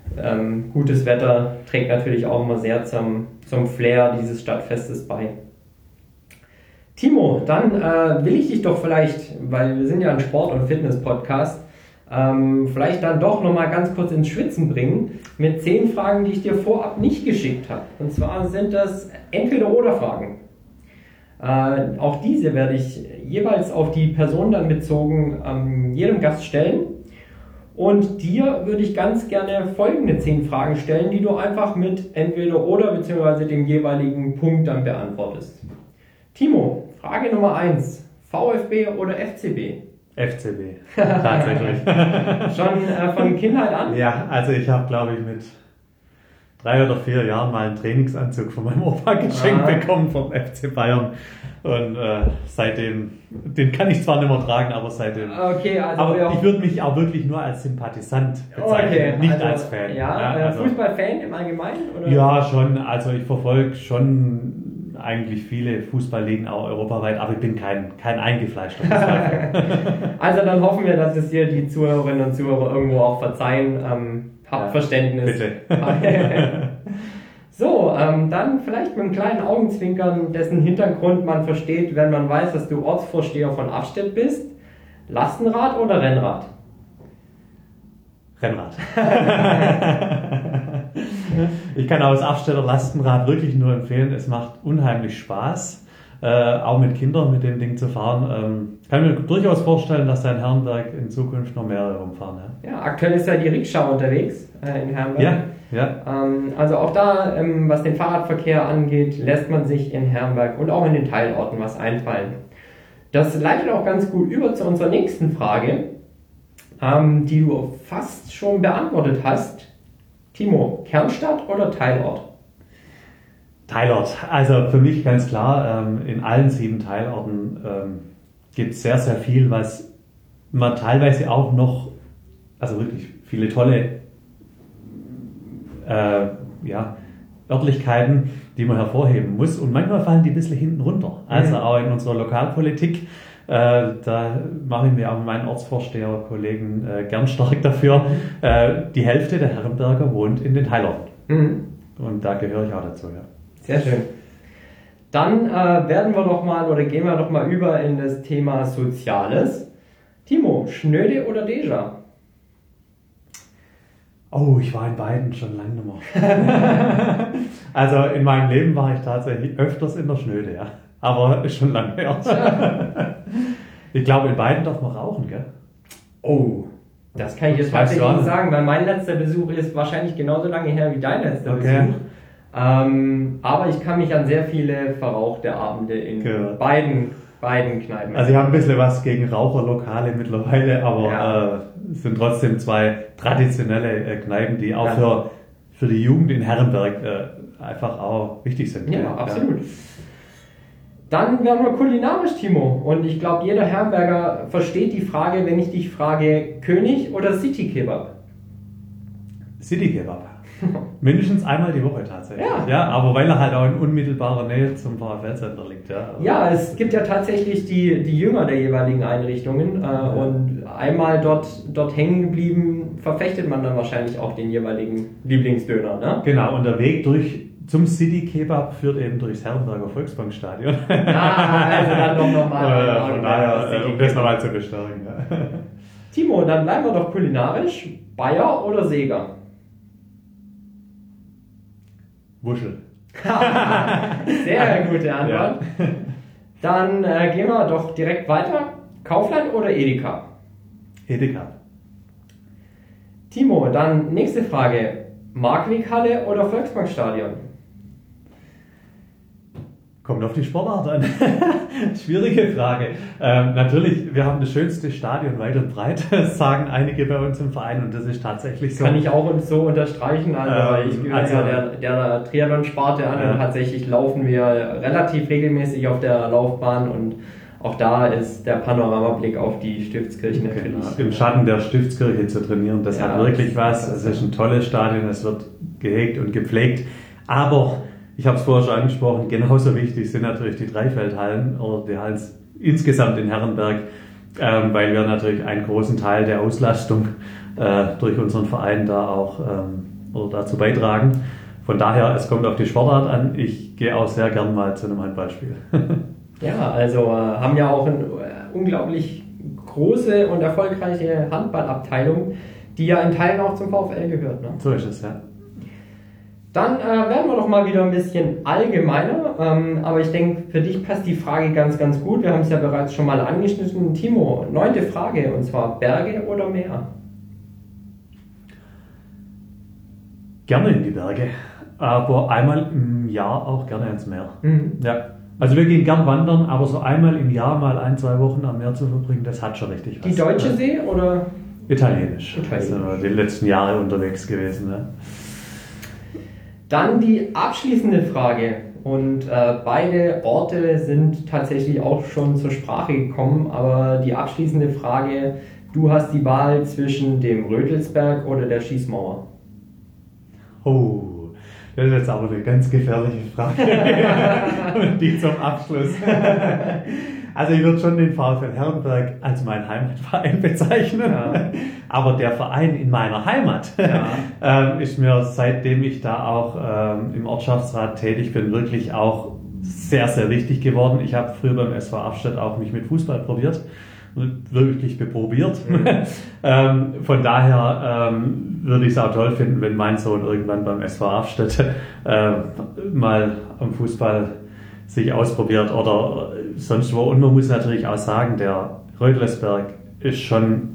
A: ähm, gutes Wetter trägt natürlich auch immer sehr zum, zum Flair dieses Stadtfestes bei. Timo, dann äh, will ich dich doch vielleicht, weil wir sind ja ein Sport- und Fitness-Podcast, ähm, vielleicht dann doch nochmal ganz kurz ins Schwitzen bringen mit zehn Fragen, die ich dir vorab nicht geschickt habe. Und zwar sind das Entweder-Oder-Fragen. Äh, auch diese werde ich jeweils auf die Person dann bezogen ähm, jedem Gast stellen. Und dir würde ich ganz gerne folgende zehn Fragen stellen, die du einfach mit Entweder-Oder bzw. dem jeweiligen Punkt dann beantwortest. Timo, Frage Nummer eins. VfB oder F C B?
B: F C B, tatsächlich.
A: Schon äh, von Kindheit an?
B: Ja, also ich habe, glaube ich, mit drei oder vier Jahren mal einen Trainingsanzug von meinem Opa geschenkt ah. bekommen vom F C Bayern. Und äh, seitdem, den kann ich zwar nicht mehr tragen, aber seitdem.
A: Okay, also
B: aber ich würde mich auch wirklich nur als Sympathisant bezeichnen, okay, nicht
A: also,
B: als Fan.
A: Ja, ja also, Fußballfan im Allgemeinen? Oder?
B: Ja, schon. Also ich verfolge schon eigentlich viele Fußballligen auch europaweit, aber ich bin kein, kein eingefleischter Fußballfan.
A: Also dann hoffen wir, dass es hier die Zuhörerinnen und Zuhörer irgendwo auch verzeihen. Ähm, habt ja, Verständnis.
B: Bitte.
A: So, ähm, dann vielleicht mit einem kleinen Augenzwinkern, dessen Hintergrund man versteht, wenn man weiß, dass du Ortsvorsteher von Afstedt bist. Lastenrad oder Rennrad?
B: Rennrad. Ich kann auch das Afstädter Lastenrad wirklich nur empfehlen. Es macht unheimlich Spaß, äh, auch mit Kindern mit dem Ding zu fahren. Ähm, kann mir durchaus vorstellen, dass da in Herrenberg in Zukunft noch mehrere rumfahren. Ja,
A: ja, aktuell ist ja die Rikscha unterwegs äh, in Herrenberg.
B: Ja, ja.
A: Ähm, also auch da, ähm, was den Fahrradverkehr angeht, lässt man sich in Herrenberg und auch in den Teilorten was einfallen. Das leitet auch ganz gut über zu unserer nächsten Frage, ähm, die du fast schon beantwortet hast. Timo, Kernstadt oder Teilort?
B: Teilort. Also für mich ganz klar, ähm, in allen sieben Teilorten ähm, gibt es sehr, sehr viel, was man teilweise auch noch, also wirklich viele tolle äh, ja, Örtlichkeiten, die man hervorheben muss. Und manchmal fallen die ein bisschen hinten runter. Also mhm. auch in unserer Lokalpolitik. Äh, da mache ich mir auch mit meinen Ortsvorsteherkollegen äh, gern stark dafür. Äh, die Hälfte der Herrenberger wohnt in den Teilorten. Mhm. Und da gehöre ich auch dazu, ja.
A: Sehr schön. Dann äh, werden wir doch mal oder gehen wir doch mal über in das Thema Soziales. Timo, Schnöde oder Deja?
B: Oh, ich war in beiden schon lange nicht mehr. Also in meinem Leben war ich tatsächlich öfters in der Schnöde, ja. Aber schon lange her. Ich glaube, in beiden darf man rauchen, gell?
A: Oh, das kann ich jetzt tatsächlich nicht sagen, weil mein letzter Besuch ist wahrscheinlich genauso lange her wie dein letzter okay. Besuch. Ähm, aber ich kann mich an sehr viele verrauchte Abende in okay. beiden, beiden Kneipen.
B: Also ich habe ein bisschen was gegen Raucherlokale mittlerweile, aber ja. äh, es sind trotzdem zwei traditionelle äh, Kneipen, die auch ja. für, für die Jugend in Herrenberg äh, einfach auch wichtig sind.
A: Ja, ja. absolut. Dann werden wir kulinarisch, Timo. Und ich glaube, jeder Herrenberger versteht die Frage, wenn ich dich frage, König oder City Kebab?
B: City Kebab. Mindestens einmal die Woche tatsächlich.
A: Ja.
B: ja, aber weil er halt auch in unmittelbarer Nähe zum VfL-Center liegt. Ja, also
A: ja, es gibt ja tatsächlich die, die Jünger der jeweiligen Einrichtungen. Äh, ja. Und einmal dort, dort hängen geblieben, verfechtet man dann wahrscheinlich auch den jeweiligen Lieblingsdöner. Ne?
B: Genau, und der Weg durch zum City Kebab führt eben durchs Herrenberger Volksbankstadion.
A: Ah, also dann doch nochmal.
B: Äh, von daher, um das nochmal zu bestärken. Ja.
A: Timo, dann bleiben wir doch kulinarisch. Bayer oder Seger?
B: Wuschel.
A: Sehr gute Antwort. Ja. Dann äh, gehen wir doch direkt weiter. Kaufland oder Edeka?
B: Edeka.
A: Timo, dann nächste Frage. Markwighalle oder Volksbankstadion?
B: Kommt auf die Sportart an. Schwierige Frage. Ähm, natürlich, wir haben das schönste Stadion weit und breit, sagen einige bei uns im Verein, und das ist tatsächlich so.
A: Kann ich auch so unterstreichen. Also ähm, ich gehöre
B: also,
A: ja der, der Triathlon-Sparte an ja. und tatsächlich laufen wir relativ regelmäßig auf der Laufbahn, und auch da ist der Panoramablick auf die Stiftskirche natürlich.
B: Genau. Im Schatten der Stiftskirche zu trainieren, das ja, hat wirklich was. Es ist ein tolles Stadion, es wird gehegt und gepflegt, aber ich habe es vorher schon angesprochen, genauso wichtig sind natürlich die Dreifeldhallen oder die Hallen insgesamt in Herrenberg, ähm, weil wir natürlich einen großen Teil der Auslastung äh, durch unseren Verein da auch ähm, oder dazu beitragen. Von daher, es kommt auf die Sportart an. Ich gehe auch sehr gern mal zu einem Handballspiel.
A: Ja, also äh, haben ja auch eine äh, unglaublich große und erfolgreiche Handballabteilung, die ja in Teilen auch zum VfL gehört. Ne?
B: So ist es, ja.
A: Dann äh, werden wir doch mal wieder ein bisschen allgemeiner, ähm, aber ich denke, für dich passt die Frage ganz, ganz gut. Wir haben es ja bereits schon mal angeschnitten. Timo, neunte Frage, und zwar Berge oder Meer?
B: Gerne in die Berge, aber einmal im Jahr auch gerne ins Meer.
A: Mhm.
B: Ja. Also wir gehen gern wandern, aber so einmal im Jahr mal ein, zwei Wochen am Meer zu verbringen, das hat schon richtig was.
A: Die deutsche See oder?
B: Italienisch.
A: Italienisch.
B: Also die letzten Jahre unterwegs gewesen. Ja.
A: Dann die abschließende Frage. Und äh, beide Orte sind tatsächlich auch schon zur Sprache gekommen, aber die abschließende Frage, du hast die Wahl zwischen dem Rödelsberg oder der Schießmauer.
B: Oh, das ist jetzt aber eine ganz gefährliche Frage. Und die zum Abschluss. Also ich würde schon den VfL Herrenberg als meinen Heimatverein bezeichnen. Ja. Aber der Verein in meiner Heimat ja. ähm, ist mir, seitdem ich da auch ähm, im Ortschaftsrat tätig bin, wirklich auch sehr, sehr wichtig geworden. Ich habe früher beim S V Afstedt auch mich mit Fußball probiert. Wirklich beprobiert. Mhm. ähm, von daher ähm, würde ich es auch toll finden, wenn mein Sohn irgendwann beim S V Afstedt äh, mal am Fußball sich ausprobiert oder sonst wo. Und man muss natürlich auch sagen, der Rödelsberg ist schon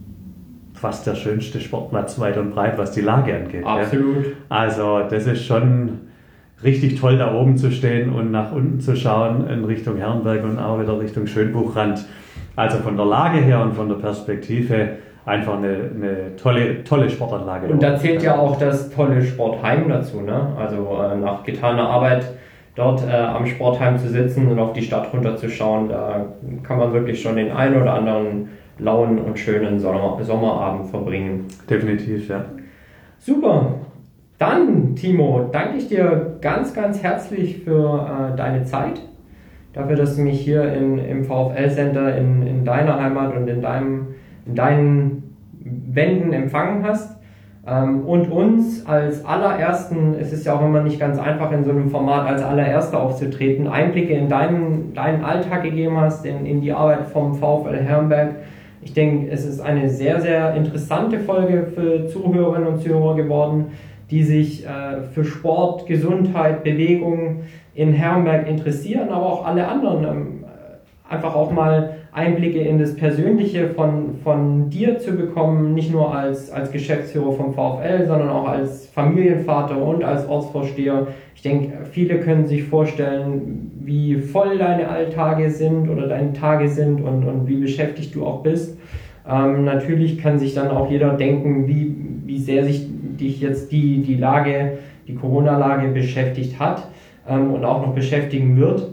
B: fast der schönste Sportplatz weit und breit, was die Lage angeht.
A: Absolut.
B: Ja. Also das ist schon richtig toll, da oben zu stehen und nach unten zu schauen in Richtung Herrenberg und auch wieder Richtung Schönbuchrand. Also von der Lage her und von der Perspektive einfach eine, eine tolle, tolle Sportanlage.
A: Und da zählt ja auch das tolle Sportheim dazu, ne? Also äh, nach getaner Arbeit dort äh, am Sportheim zu sitzen und auf die Stadt runterzuschauen, da kann man wirklich schon den einen oder anderen lauen und schönen Sommer, Sommerabend verbringen.
B: Definitiv, ja.
A: Super. Dann, Timo, danke ich dir ganz, ganz herzlich für äh, deine Zeit. Dafür, dass du mich hier in, im VfL-Center in, in deiner Heimat und in, deinem, in deinen Wänden empfangen hast. Ähm, und uns als allerersten, es ist ja auch immer nicht ganz einfach in so einem Format als allererster aufzutreten, Einblicke in deinen, deinen Alltag gegeben hast, in, in die Arbeit vom VfL Herrenberg. Ich denke, es ist eine sehr, sehr interessante Folge für Zuhörerinnen und Zuhörer geworden, die sich äh, für Sport, Gesundheit, Bewegung in Herrenberg interessieren, aber auch alle anderen. Ähm, einfach auch mal Einblicke in das Persönliche von, von dir zu bekommen, nicht nur als, als Geschäftsführer vom VfL, sondern auch als Familienvater und als Ortsvorsteher. Ich denke, viele können sich vorstellen, wie voll deine Alltage sind oder deine Tage sind und, und wie beschäftigt du auch bist. Ähm, natürlich kann sich dann auch jeder denken, wie, wie sehr sich dich jetzt die, die Lage, die Corona-Lage beschäftigt hat ähm, und auch noch beschäftigen wird.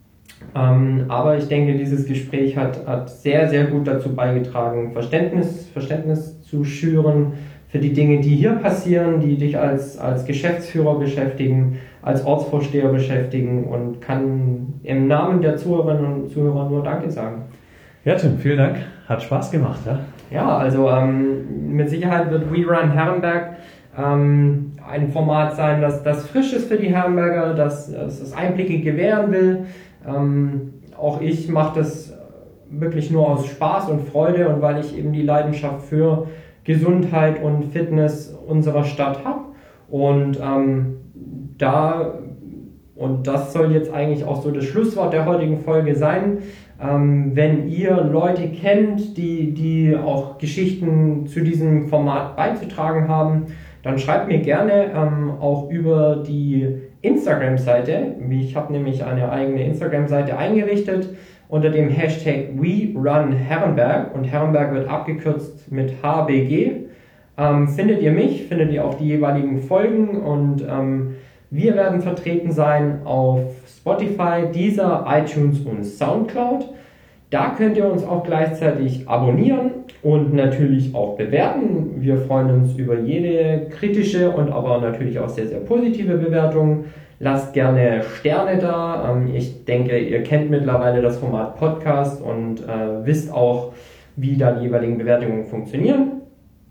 A: Ähm, aber ich denke, dieses Gespräch hat, hat sehr, sehr gut dazu beigetragen, Verständnis, Verständnis zu schüren für die Dinge, die hier passieren, die dich als, als Geschäftsführer beschäftigen, als Ortsvorsteher beschäftigen, und kann im Namen der Zuhörerinnen und Zuhörer nur Danke sagen.
B: Ja, Tim, vielen Dank. Hat Spaß gemacht. Ja,
A: ja also ähm, mit Sicherheit wird We Run Herrenberg ähm, ein Format sein, das, das frisch ist für die Herrenberger, das, das Einblicke gewähren will. Ähm, auch ich mache das wirklich nur aus Spaß und Freude und weil ich eben die Leidenschaft für Gesundheit und Fitness unserer Stadt habe. Und ähm, da, und das soll jetzt eigentlich auch so das Schlusswort der heutigen Folge sein, ähm, wenn ihr Leute kennt, die, die auch Geschichten zu diesem Format beizutragen haben, dann schreibt mir gerne ähm, auch über die Instagram-Seite. Ich habe nämlich eine eigene Instagram-Seite eingerichtet unter dem Hashtag WeRunHerrenberg, und Herrenberg wird abgekürzt mit H B G. Ähm, findet ihr mich, findet ihr auch die jeweiligen Folgen, und ähm, wir werden vertreten sein auf Spotify, Deezer, iTunes und Soundcloud. Da könnt ihr uns auch gleichzeitig abonnieren und natürlich auch bewerten. Wir freuen uns über jede kritische und aber natürlich auch sehr, sehr positive Bewertung. Lasst gerne Sterne da. Ich denke, ihr kennt mittlerweile das Format Podcast und äh, wisst auch, wie da die jeweiligen Bewertungen funktionieren.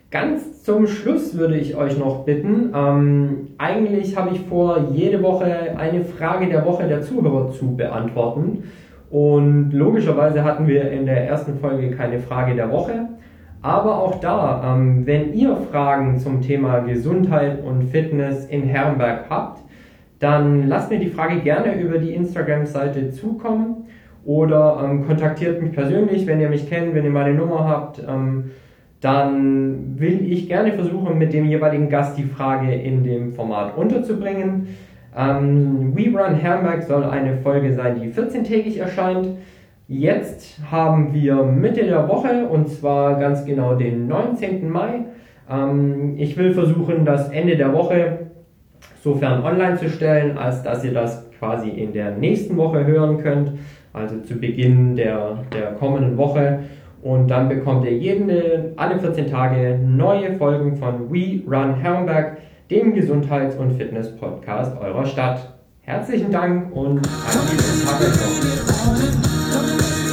A: Ganz zum Schluss würde ich euch noch bitten, ähm, eigentlich habe ich vor, jede Woche eine Frage der Woche der Zuhörer zu beantworten. Und logischerweise hatten wir in der ersten Folge keine Frage der Woche. Aber auch da, ähm, wenn ihr Fragen zum Thema Gesundheit und Fitness in Herrenberg habt, dann lasst mir die Frage gerne über die Instagram-Seite zukommen oder ähm, kontaktiert mich persönlich, wenn ihr mich kennt, wenn ihr meine Nummer habt. Ähm, dann will ich gerne versuchen, mit dem jeweiligen Gast die Frage in dem Format unterzubringen. Ähm, We Run Herrenberg soll eine Folge sein, die vierzehntägig erscheint. Jetzt haben wir Mitte der Woche und zwar ganz genau den neunzehnten Mai. Ähm, ich will versuchen, das Ende der Woche sofern online zu stellen, als dass ihr das quasi in der nächsten Woche hören könnt, also zu Beginn der, der kommenden Woche. Und dann bekommt ihr jede, alle vierzehn Tage neue Folgen von We Run Herrenberg, dem Gesundheits- und Fitness-Podcast eurer Stadt. Herzlichen Dank und einen guten Tag euch noch.